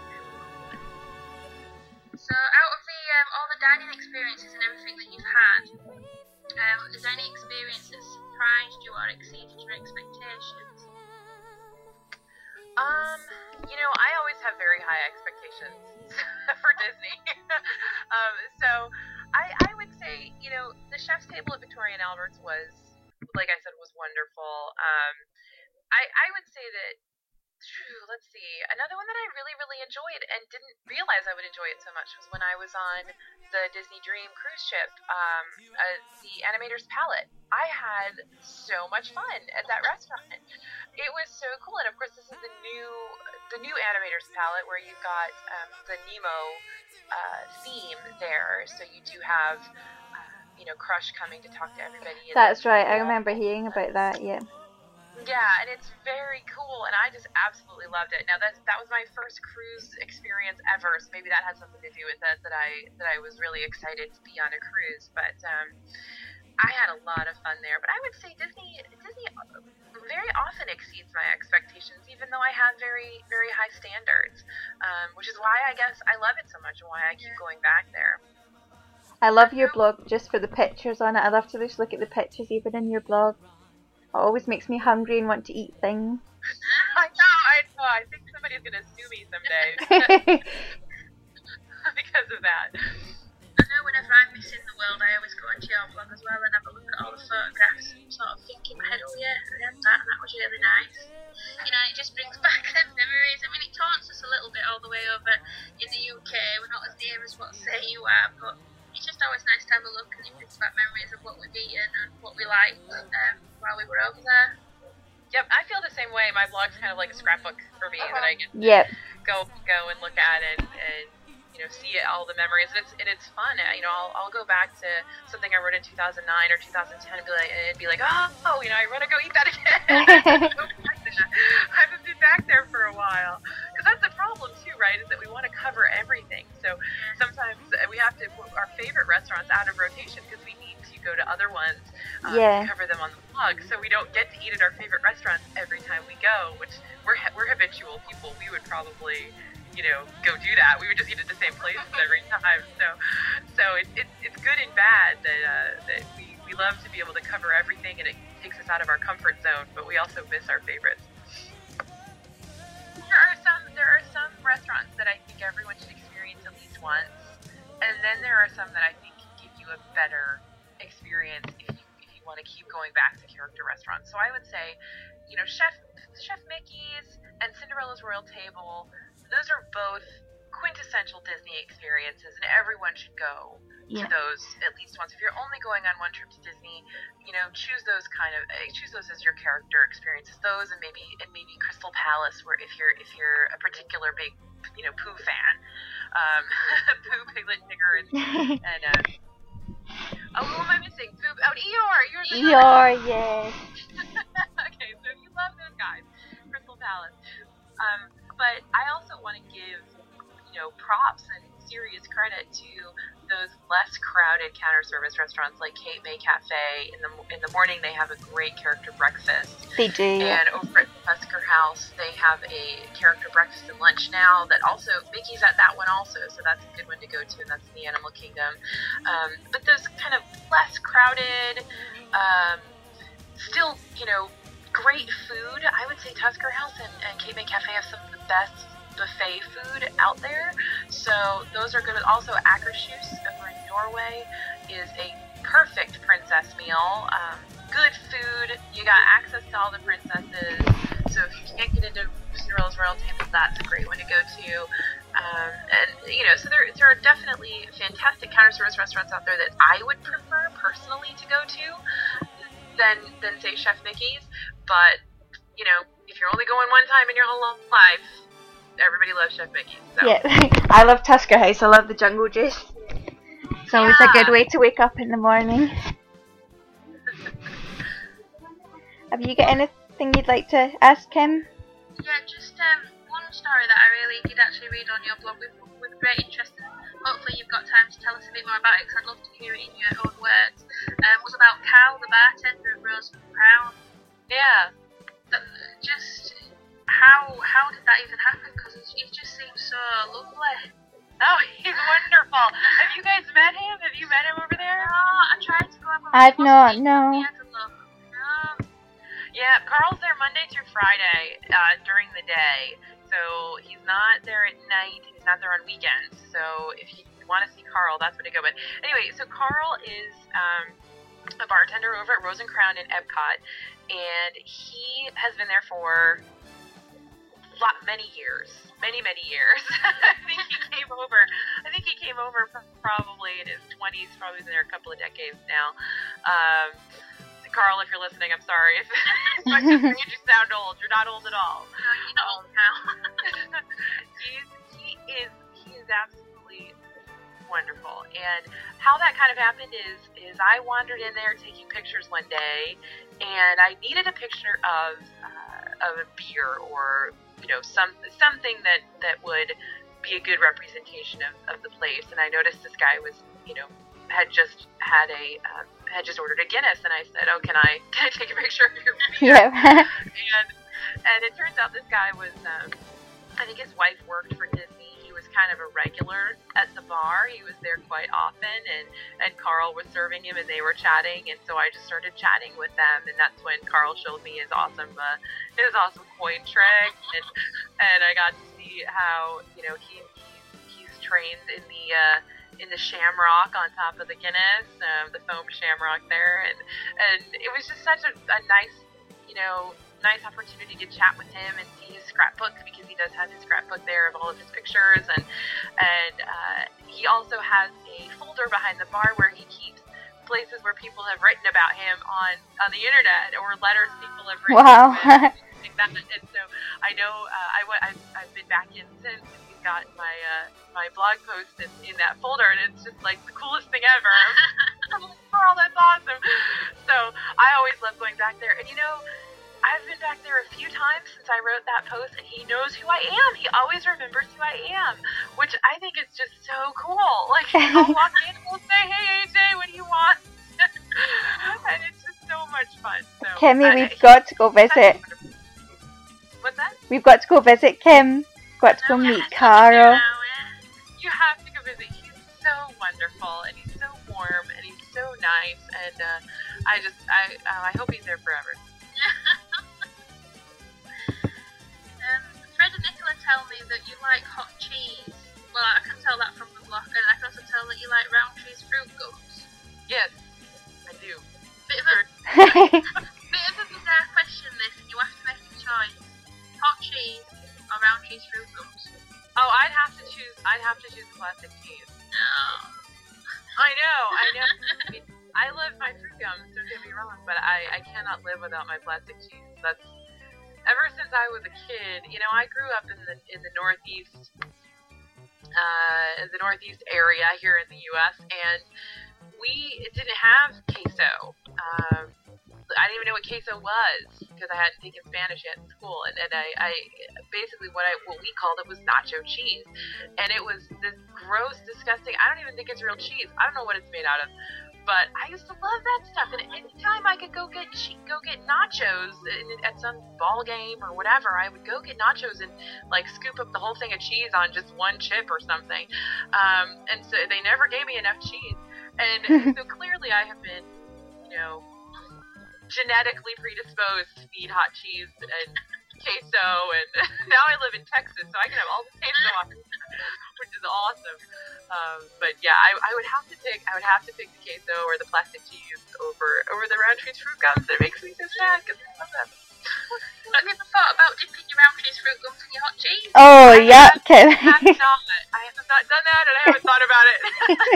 So out of the all the dining experiences and everything that you've had, is there any experience that surprised you or exceeded your expectations? I always have very high expectations for Disney. So I would say, the chef's table at Victoria and Albert's was, like I said, was wonderful. I would say that Let's see. Another one that I really, really enjoyed and didn't realize I would enjoy it so much was when I was on the Disney Dream cruise ship, the Animator's Palette. I had so much fun at that restaurant. It was so cool, and of course, this is the new Animator's Palette where you've got the Nemo theme there. So you do have, Crush coming to talk to everybody. That's right. I remember hearing about that. Yeah. Yeah, and it's very cool, and I just absolutely loved it. Now that was my first cruise experience ever, so maybe that has something to do with it, that I was really excited to be on a cruise. But I had a lot of fun there. But I would say Disney very often exceeds my expectations, even though I have very, very high standards, which is why I guess I love it so much and why I keep going back there. I love your blog just for the pictures on it. I love to just look at the pictures even in your blog. It always makes me hungry and want to eat things. I know. I think somebody's going to sue me someday because of that. I know whenever I'm missing the world, I always go onto your blog as well and have a look at all the photographs and sort of think in my head, oh yeah, I had that and that was really nice. It just brings back them memories. I mean, it taunts us a little bit all the way over in the UK. We're not as near as what say you are, but it's just always nice to have a look and it brings back memories of what we've eaten and what we liked while we were over there. Yep, I feel the same way. My blog's kind of like a scrapbook for me that I get to go and look at and see all the memories. And it's fun. I'll go back to something I wrote in 2009 or 2010 and be like, I want to go eat that again. I haven't been back there for a while. Because that's the problem too, right? Is that we want to cover everything. So sometimes we have to put our favorite restaurants out of rotation because we need to go to other ones to cover them on the blog. So we don't get to eat at our favorite restaurants every time we go, which we're habitual people. We would probably go do that. We would just eat at the same places every time. So it's good and bad that we love to be able to cover everything, and it takes us out of our comfort zone, but we also miss our favorites. There are some restaurants that I think everyone should experience at least once, and then there are some that I think can give you a better experience if you want to keep going back to character restaurants. So I would say, Chef Mickey's and Cinderella's Royal Table. Those are both quintessential Disney experiences, and everyone should go to those at least once. If you're only going on one trip to Disney, choose those as your character experiences. Those and maybe Crystal Palace, where if you're a particular big Pooh fan, Pooh, Piglet, Tigger, and who am I missing? Pooh, Eeyore. Eeyore, yes. Okay, so if you love those guys, Crystal Palace. But I also want to give, props and serious credit to those less crowded counter service restaurants like Cape May Cafe. In the morning, they have a great character breakfast. They do. And over at Tusker House, they have a character breakfast and lunch now that also, Mickey's at that one also, so that's a good one to go to, and that's in the Animal Kingdom. But those kind of less crowded, still, great food. I would say Tusker House and Cape May Cafe have some of the best buffet food out there, so those are good. Also, Akershus over in Norway is a perfect princess meal. Good food. You got access to all the princesses, so if you can't get into Cinderella's Royal Table, that's a great one to go to. So there are definitely fantastic counter service restaurants out there that I would prefer personally to go to than say Chef Mickey's. But if you're only going one time in your whole life, everybody loves Chef Mickey's. So. Yeah, I love Tusker House. I love the jungle juice. It's always a good way to wake up in the morning. Have you got anything you'd like to ask Kim? Yeah, just one story that I really did actually read on your blog with great interest, and hopefully you've got time to tell us a bit more about it, because I'd love to hear it in your own words. Was about Carl, the bartender of Rose and Crown. Yeah. Just how did that even happen? Because he just seems so lovely. Oh, he's wonderful. Have you guys met him? Have you met him over there? No, I tried to go up. I've not, no. Yeah, Carl's there Monday through Friday during the day. So he's not there at night. He's not there on weekends. So if you want to see Carl, that's where to go. But anyway, so Carl is a bartender over at Rose and Crown in Epcot. And he has been there for many years. I think he came over probably in his 20s, probably been there a couple of decades now. Carl, if you're listening, I'm sorry. If I just made you sound old, you're not old at all. No, you're not old now. he is absolutely wonderful. And how that kind of happened is I wandered in there taking pictures one day, and I needed a picture of a beer, or something that would be a good representation of the place. And I noticed this guy was had just ordered a Guinness, and I said, "Oh, can I take a picture of your beer?" Yeah. and it turns out this guy was, I think his wife worked for Disney. He was kind of a regular at the bar. He was there quite often, and Carl was serving him, and they were chatting, and so I just started chatting with them, and that's when Carl showed me his awesome coin trick, and I got to see how he's trained in the shamrock on top of the Guinness, the foam shamrock there, and it was just such a nice opportunity to chat with him and see his scrapbook, because he does have his scrapbook there of all of his pictures, and he also has a folder behind the bar where he keeps places where people have written about him on the internet, or letters people have written. Wow. And so I know I've been back in since. Got my blog post in that folder, and it's just like the coolest thing ever. I'm like, Carl, that's awesome. So I always love going back there, and I've been back there a few times since I wrote that post, and he knows who I am. He always remembers who I am, which I think is just so cool. Like, I'll walk in and we'll say, "Hey, AJ, what do you want?" And it's just so much fun. So, Kimmy, we've got to go visit. What's that? We've got to go visit Kim. Got to go meet Carl. You have to go visit. He's so wonderful, and he's so warm, and he's so nice, and I hope he's there forever. Fred and Nicola tell me that you like hot cheese. Well, I can tell that from the block, and I can also tell that you like Roundtree's fruit gums. Yes, I do. Bit of a bizarre question, this, and you have to make a choice: hot cheese or Roundtree's fruit gums. Oh, I'd have to choose the plastic cheese. No. I know. I mean, I love my fruit gums, don't get me wrong, but I cannot live without my plastic cheese. That's ever since I was a kid. I grew up in the Northeast, area here in the U.S., and we didn't have queso. I didn't even know what queso was, because I hadn't taken Spanish yet in school, and I basically what we called it was nacho cheese, and it was this gross, disgusting. I don't even think it's real cheese. I don't know what it's made out of, but I used to love that stuff. And anytime I could go get nachos at some ball game or whatever, I would go get nachos and like scoop up the whole thing of cheese on just one chip or something. And so they never gave me enough cheese, and so clearly I have been, genetically predisposed to eat hot cheese and queso, and now I live in Texas, so I can have all the queso on, which is awesome. But yeah, I would have to pick the queso or the plastic cheese over the Roundtree's fruit gums. It makes me so sad because I love them. Have you ever thought about dipping your Roundtree's fruit gums in your hot cheese? Oh, yeah, Kim. I have not done that, and I haven't thought about it.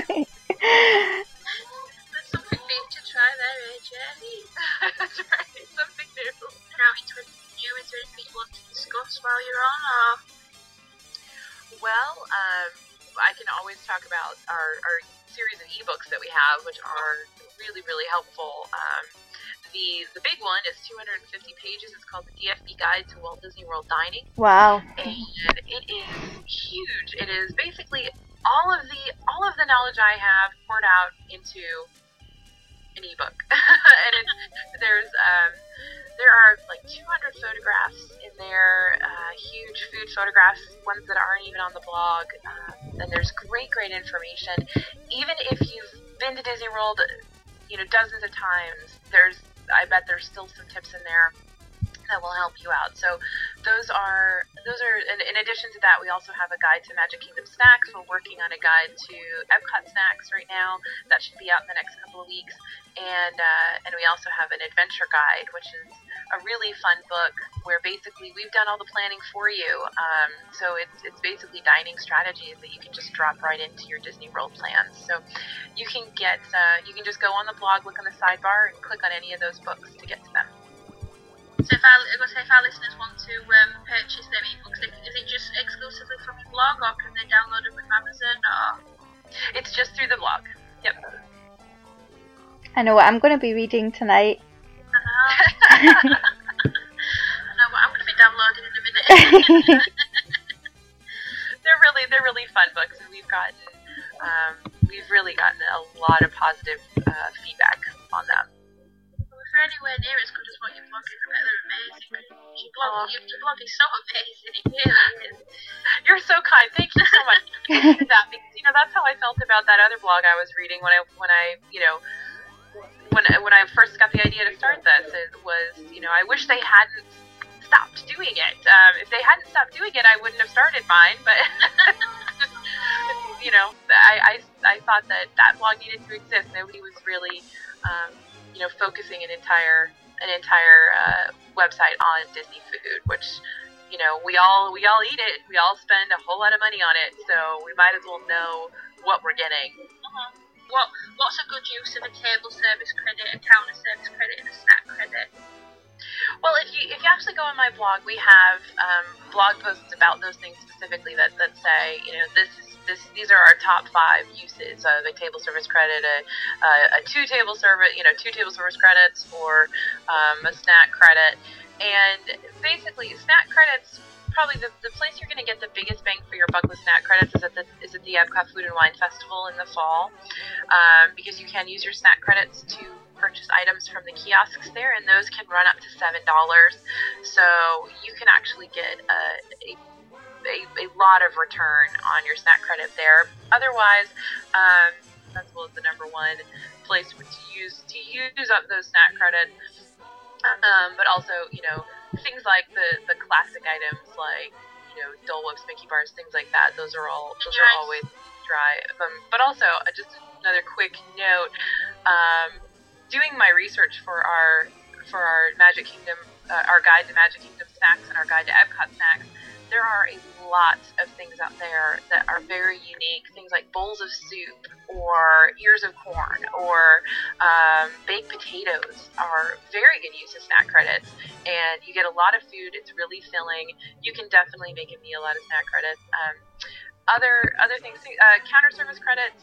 There's something new to try there, AJ. That's right, something new. Now into you, is there anything you want to discuss while you're on, or? Well, I can always talk about our series of ebooks that we have, which are really, really helpful. The big one is 250 pages. It's called the DFB Guide to Walt Disney World Dining. Wow. And it is huge. It is basically all of the knowledge I have poured out into an ebook. And there are like 200 photographs in there, huge food photographs, ones that aren't even on the blog. And there's great information. Even if you've been to Disney World, dozens of times, I bet there's still some tips in there that will help you out. So those are in addition to that, we also have a guide to Magic Kingdom snacks. We're working on a guide to Epcot snacks right now. That should be out in the next couple of weeks. And we also have an adventure guide, which is a really fun book where basically we've done all the planning for you. So it's basically dining strategies that you can just drop right into your Disney World plans. So you can just go on the blog, look on the sidebar, and click on any of those books to get to them. So if our listeners want to purchase their ebooks, is it just exclusively from your blog, or can they download them from Amazon, or? It's just through the blog. Yep. I know what I'm going to be reading tonight. I know what I'm going to be downloading in a minute. They're really fun books, and we've really gotten a lot of positive feedback on them. If you're anywhere near as good as what your blog is, I bet they're amazing. Your blog is so amazing, it really is. You're so kind. Thank you so much for that. Because that's how I felt about that other blog I was reading when I first got the idea to start this. It was, I wish they hadn't stopped doing it. If they hadn't stopped doing it, I wouldn't have started mine. But I thought that blog needed to exist. Nobody was really focusing an entire website on Disney food, which we all eat it. We all spend a whole lot of money on it, so we might as well know what we're getting. What's a good use of a table service credit, a counter service credit, and a snack credit? Well, if you actually go on my blog, we have blog posts about those things specifically that say, these are our top 5 uses of a table service credit, two table service credits, or a snack credit. And basically, snack credits, probably the place you're going to get the biggest bang for your buck with snack credits is at the Epcot Food and Wine Festival in the fall, because you can use your snack credits to purchase items from the kiosks there, and those can run up to $7. So you can actually get a lot of return on your snack credit there. Otherwise, Festival is the number one place to use up those snack credits. But also, things like the classic items like, Dole Whips, Mickey bars, things like that. Those are always dry. But also, just another quick note, doing my research for our Magic Kingdom, our guide to Magic Kingdom snacks and our guide to Epcot snacks, there are a lot of things out there that are very unique. Things like bowls of soup, or ears of corn, or baked potatoes are very good use of snack credits. And you get a lot of food. It's really filling. You can definitely make a meal out of snack credits. Other things, counter service credits,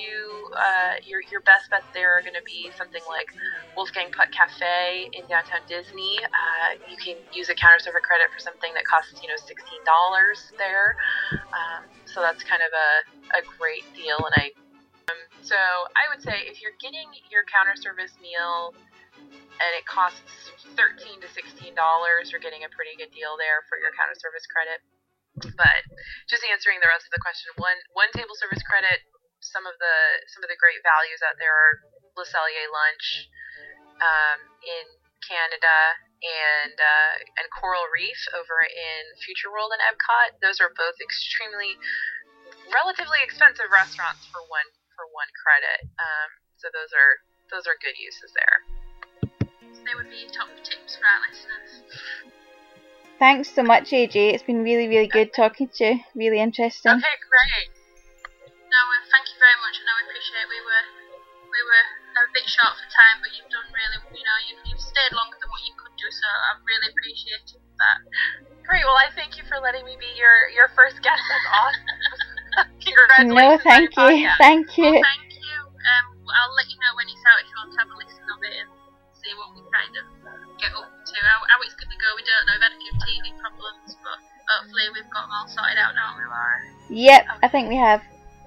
your best bets there are going to be something like Wolfgang Putt Cafe in downtown Disney. You can use a counter service credit for something that costs $16 there. So that's kind of a great deal. And so I would say if you're getting your counter service meal and it costs $13 to $16, you're getting a pretty good deal there for your counter service credit. But just answering the rest of the question, one table service credit, some of the great values out there are Le Cellier Lunch in Canada and Coral Reef over in Future World and Epcot. Those are both relatively expensive restaurants for one credit. So those are good uses there. So they would be top tips for our listeners. Thanks so much, AJ. It's been really, really good talking to you. Really interesting. Okay, great. No, thank you very much, and I appreciate we were a bit short for time, but you've done really, you've stayed longer than what you could do, so I really appreciate that. Great. Well, I thank you for letting me be your first guest. That's awesome. Congratulations. No, thank you. Thank you. Well, thank you. I'll let you know when it's out if you want to have a listen of it and see what we kind of get up to, how it's going to go. We don't know. We've had a few TV problems, but hopefully we've got them all sorted out now, we are. Yep, okay. I think we have.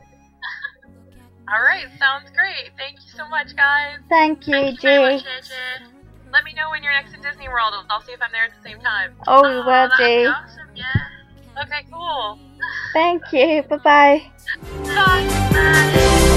Alright, sounds great. Thank you so much, guys. Thank you, Thank you very much, AJ. Let me know when you're next in Disney World. I'll see if I'm there at the same time. Oh, we will, that'd do. be awesome, yeah. Okay, cool. Thank you. Bye-bye. Bye. Bye.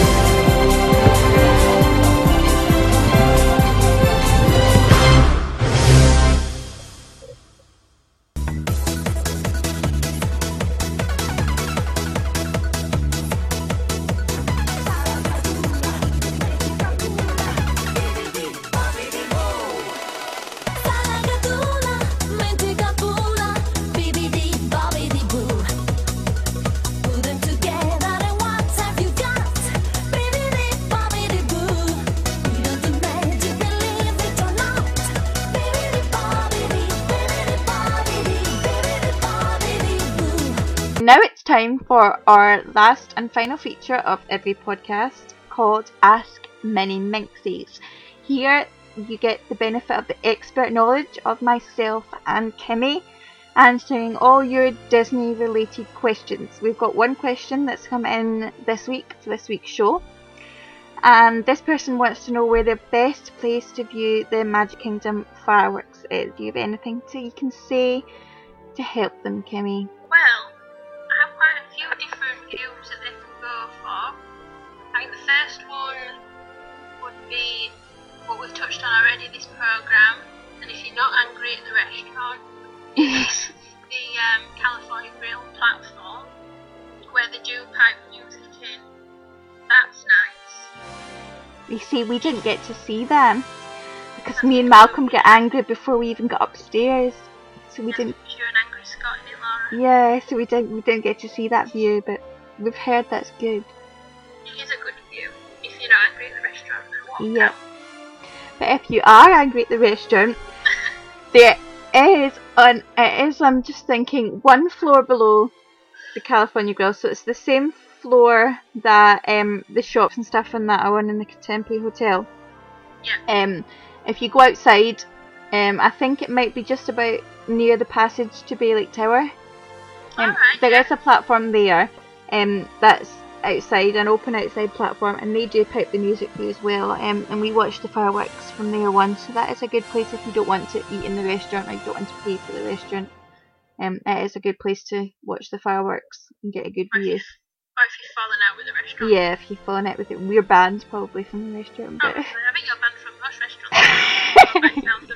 time for our last and final feature of every podcast, called Ask Mini Minxies. Here you get the benefit of the expert knowledge of myself and Kimmy, answering all your Disney related questions. We've got one question that's come in this week for this week's show, and this person wants to know where the best place to view the Magic Kingdom fireworks is. Do you have anything you can say to help them, Kimmy? Well, I have quite a few different views that they can go for. I think the first one would be what we've touched on already, this programme, and if you're not angry at the restaurant, is the California Grill platform, where they do pipe music in. That's nice. You see, we didn't get to see them because me and Malcolm get angry before we even got upstairs, so we didn't. You're an angry Scot, isn't it, Laura? Yeah, so we didn't get to see that view, but we've heard that's good. It is a good view if you're not angry at the restaurant and walk Yeah. out. But if you are angry at the restaurant, there is I'm just thinking, one floor below the California Grill, so it's the same floor that the shops and stuff and that are on in the Contemporary Hotel. Yeah. If you go outside, I think it might be just about near the passage to Bay Lake Tower. Alright, There yeah. is a platform there, that's outside, an open outside platform, and they do pipe the music for you as well. And we watched the fireworks from there once, so that is a good place if you don't want to eat in the restaurant or you don't want to pay for the restaurant. It is a good place to watch the fireworks and get a good view. Or if you've fallen out with the restaurant. Yeah, if you've fallen out with it, we're banned probably from the restaurant. Oh, But I think you're banned from most restaurants. By the sounds of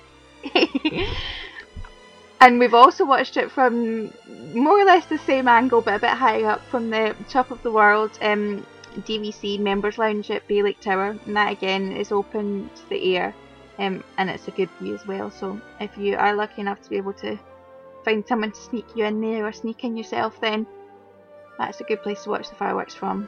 it. and we've also watched it from more or less the same angle, but a bit higher up, from the Top of the World DVC Members Lounge at Bay Lake Tower, and that again is open to the air, and it's a good view as well. So if you are lucky enough to be able to find someone to sneak you in there or sneak in yourself, then that's a good place to watch the fireworks from.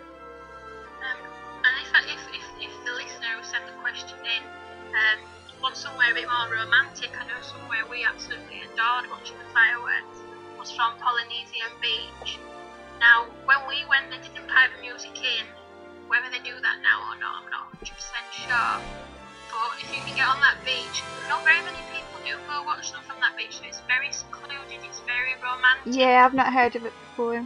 And if the listener who sent the question in wants somewhere a bit more romantic, I know somewhere we absolutely adored watching the fireworks was from Polynesian Beach. Now, when we went, they didn't pipe the music in. Whether they do that now or not, I'm not 100% sure. But if you can get on that beach, not very many people do go watch them from that beach, so it's very secluded, it's very romantic. Yeah, I've not heard of it before.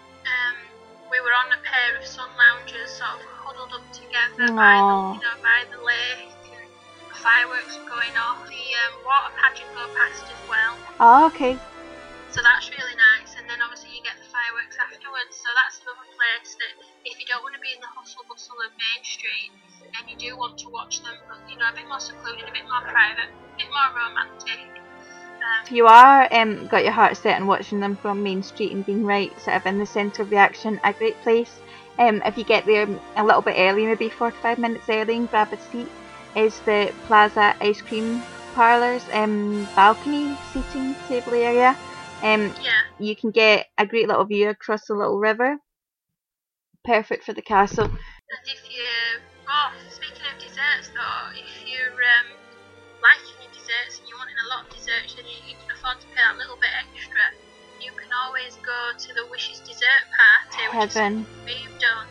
We were on a pair of sun loungers, sort of huddled up together Aww. by the lake, and the fireworks were going off. The water pageant go past as well, Oh, okay. so that's really nice. And then obviously you get the fireworks afterwards, so that's another place that if you don't want to be in the hustle bustle of Main Street and you do want to watch them, a bit more secluded, a bit more private, a bit more romantic. You are got your heart set on watching them from Main Street and being right sort of in the centre of the action. A great place, if you get there a little bit early, maybe 45 minutes early, and grab a seat, is the Plaza Ice Cream Parlours balcony seating table area. Yeah. You can get a great little view across the little river. Perfect for the castle. And if you, speaking of desserts though, if you're liking your desserts and you're wanting a lot of desserts and you can afford to pay that little bit extra, you can always go to the Wishes dessert party, which is Heaven. something we've done.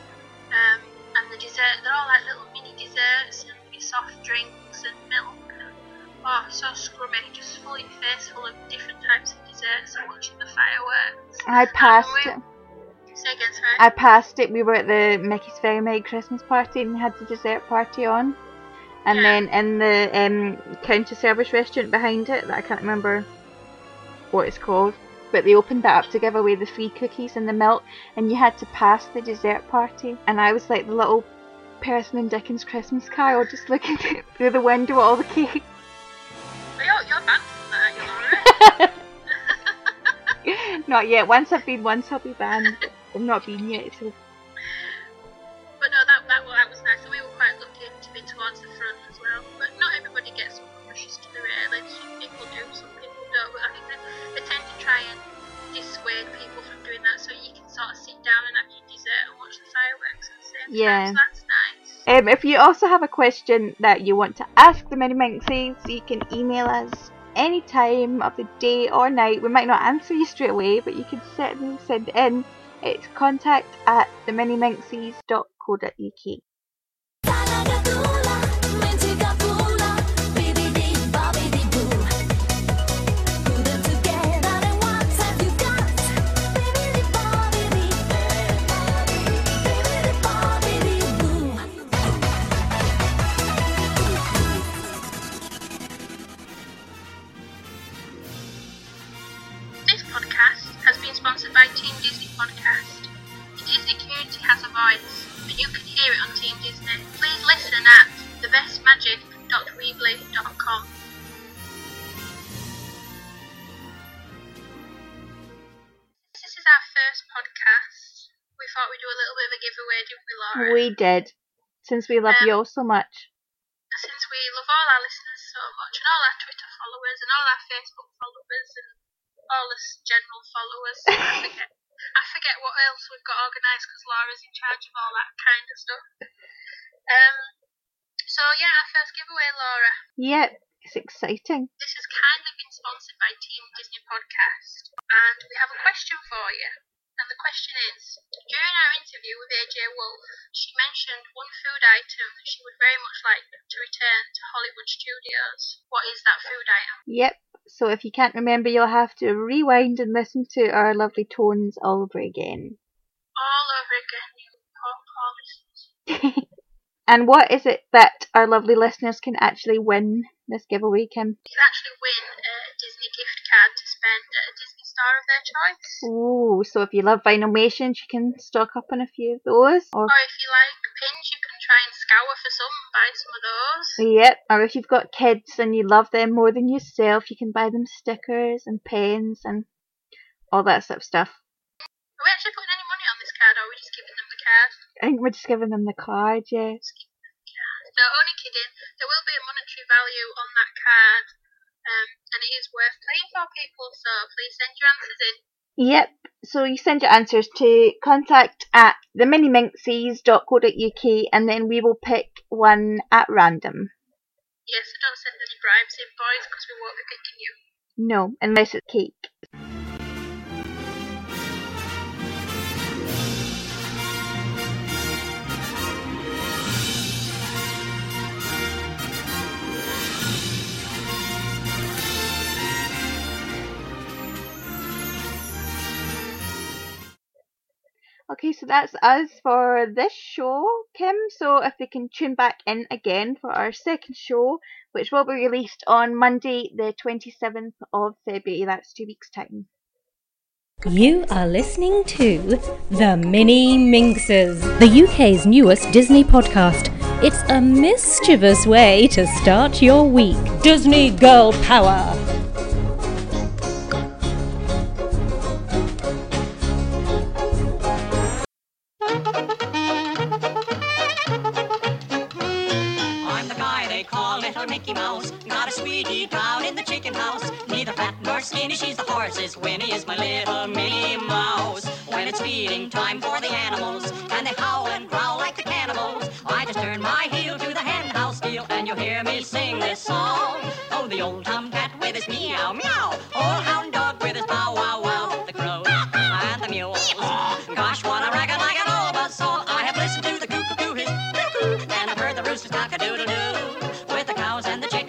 And the dessert, they're all like little mini desserts and your soft drinks and milk. And, so scrummy, just full your face full of different types of desserts and watching the fireworks. I passed it. Say again, sorry. I passed it. We were at the Mickey's Very Merry Christmas party and had the dessert party on. And Yeah. then in the counter service restaurant behind it, that I can't remember what it's called, but they opened that up to give away the free cookies and the milk, and you had to pass the dessert party. And I was like the little person in Dickens' Christmas Carol, just looking through the window at all the cake. Well, you're banned from that, Laura. Not yet. Once I've been, once I'll be banned. I've not been yet, so. But no, that was nice, and we were quite lucky to be towards the front as well. But not everybody gets up and rushes to the railings. Some people do, some people don't. But I think they tend to try and dissuade people from doing that, so you can sort of sit down and have your dessert and watch the fireworks at the same Yeah. time. So that's nice. If you also have a question that you want to ask the Mini Minxies, you can email us any time of the day or night. We might not answer you straight away, but you can certainly send it in. It's contact@theminiminxies.co.uk. This podcast has been sponsored by Team Disney Podcast. The Disney community has a voice, and you can hear it on Team Disney. Please listen at thebestmagic.weebly.com. This is our first podcast. We thought we'd do a little bit of a giveaway, didn't we, Laura? We did, since we love you all so much. Since we love all our listeners so much, and all our Twitter followers, and all our Facebook followers, and all us general followers. I forget what else we've got organised because Laura's in charge of all that kind of stuff. So yeah, our first giveaway, Laura. Yep, it's exciting. This has kindly been sponsored by Team Disney Podcast, and we have a question for you. And the question is, during our interview with AJ Wolf, she mentioned one food item that she would very much like to return to Hollywood Studios. What is that food item? Yep, so if you can't remember, you'll have to rewind and listen to our lovely tones all over again. All over again, you poor listeners. And what is it that our lovely listeners can actually win this giveaway, Kim? You can actually win a Disney gift card to spend at a Disney store of their choice. Ooh, so if you love Vinylmations, you can stock up on a few of those. Or if you like pins, you can try and scour for some and buy some of those. yep, or if you've got kids and you love them more than yourself, you can buy them stickers and pens and all that sort of stuff. Are we actually putting any money on this card, or are we just giving them the card? I think we're just giving them the card, yeah. No, only kidding. There will be a monetary value on that card, and it is worth playing for people, so please send your answers in. Yep, so you send your answers to contact@theminiminxies.co.uk and then we will pick one at random. Yes, so don't send any bribes in, boys, because we won't be picking you. No, unless it's cake. Okay, so that's us for this show, Kim. So if we can tune back in again for our second show, which will be released on Monday, the 27th of February. That's 2 weeks' time. You are listening to The Mini Minxes, the UK's newest Disney podcast. It's a mischievous way to start your week. Disney Girl Power! I'm the guy they call Little Mickey Mouse. Got a sweetie down in the chicken house. Neither fat nor skinny, she's the horse's Winnie is my little Minnie Mouse. When it's feeding time for the animals, and they howl and growl like the cannibals, I just turn my heel to the hen house deal, and you'll hear me sing this song. Oh, the old tomcat with his meow meow, old hound dog with his bow wow wow, the crows and the mules. Gosh, what a racket like an all about song. I have listened to the cuckoo his cuckoo, and I've heard the rooster's cock-a-doodle-doo, with the cows and the chickens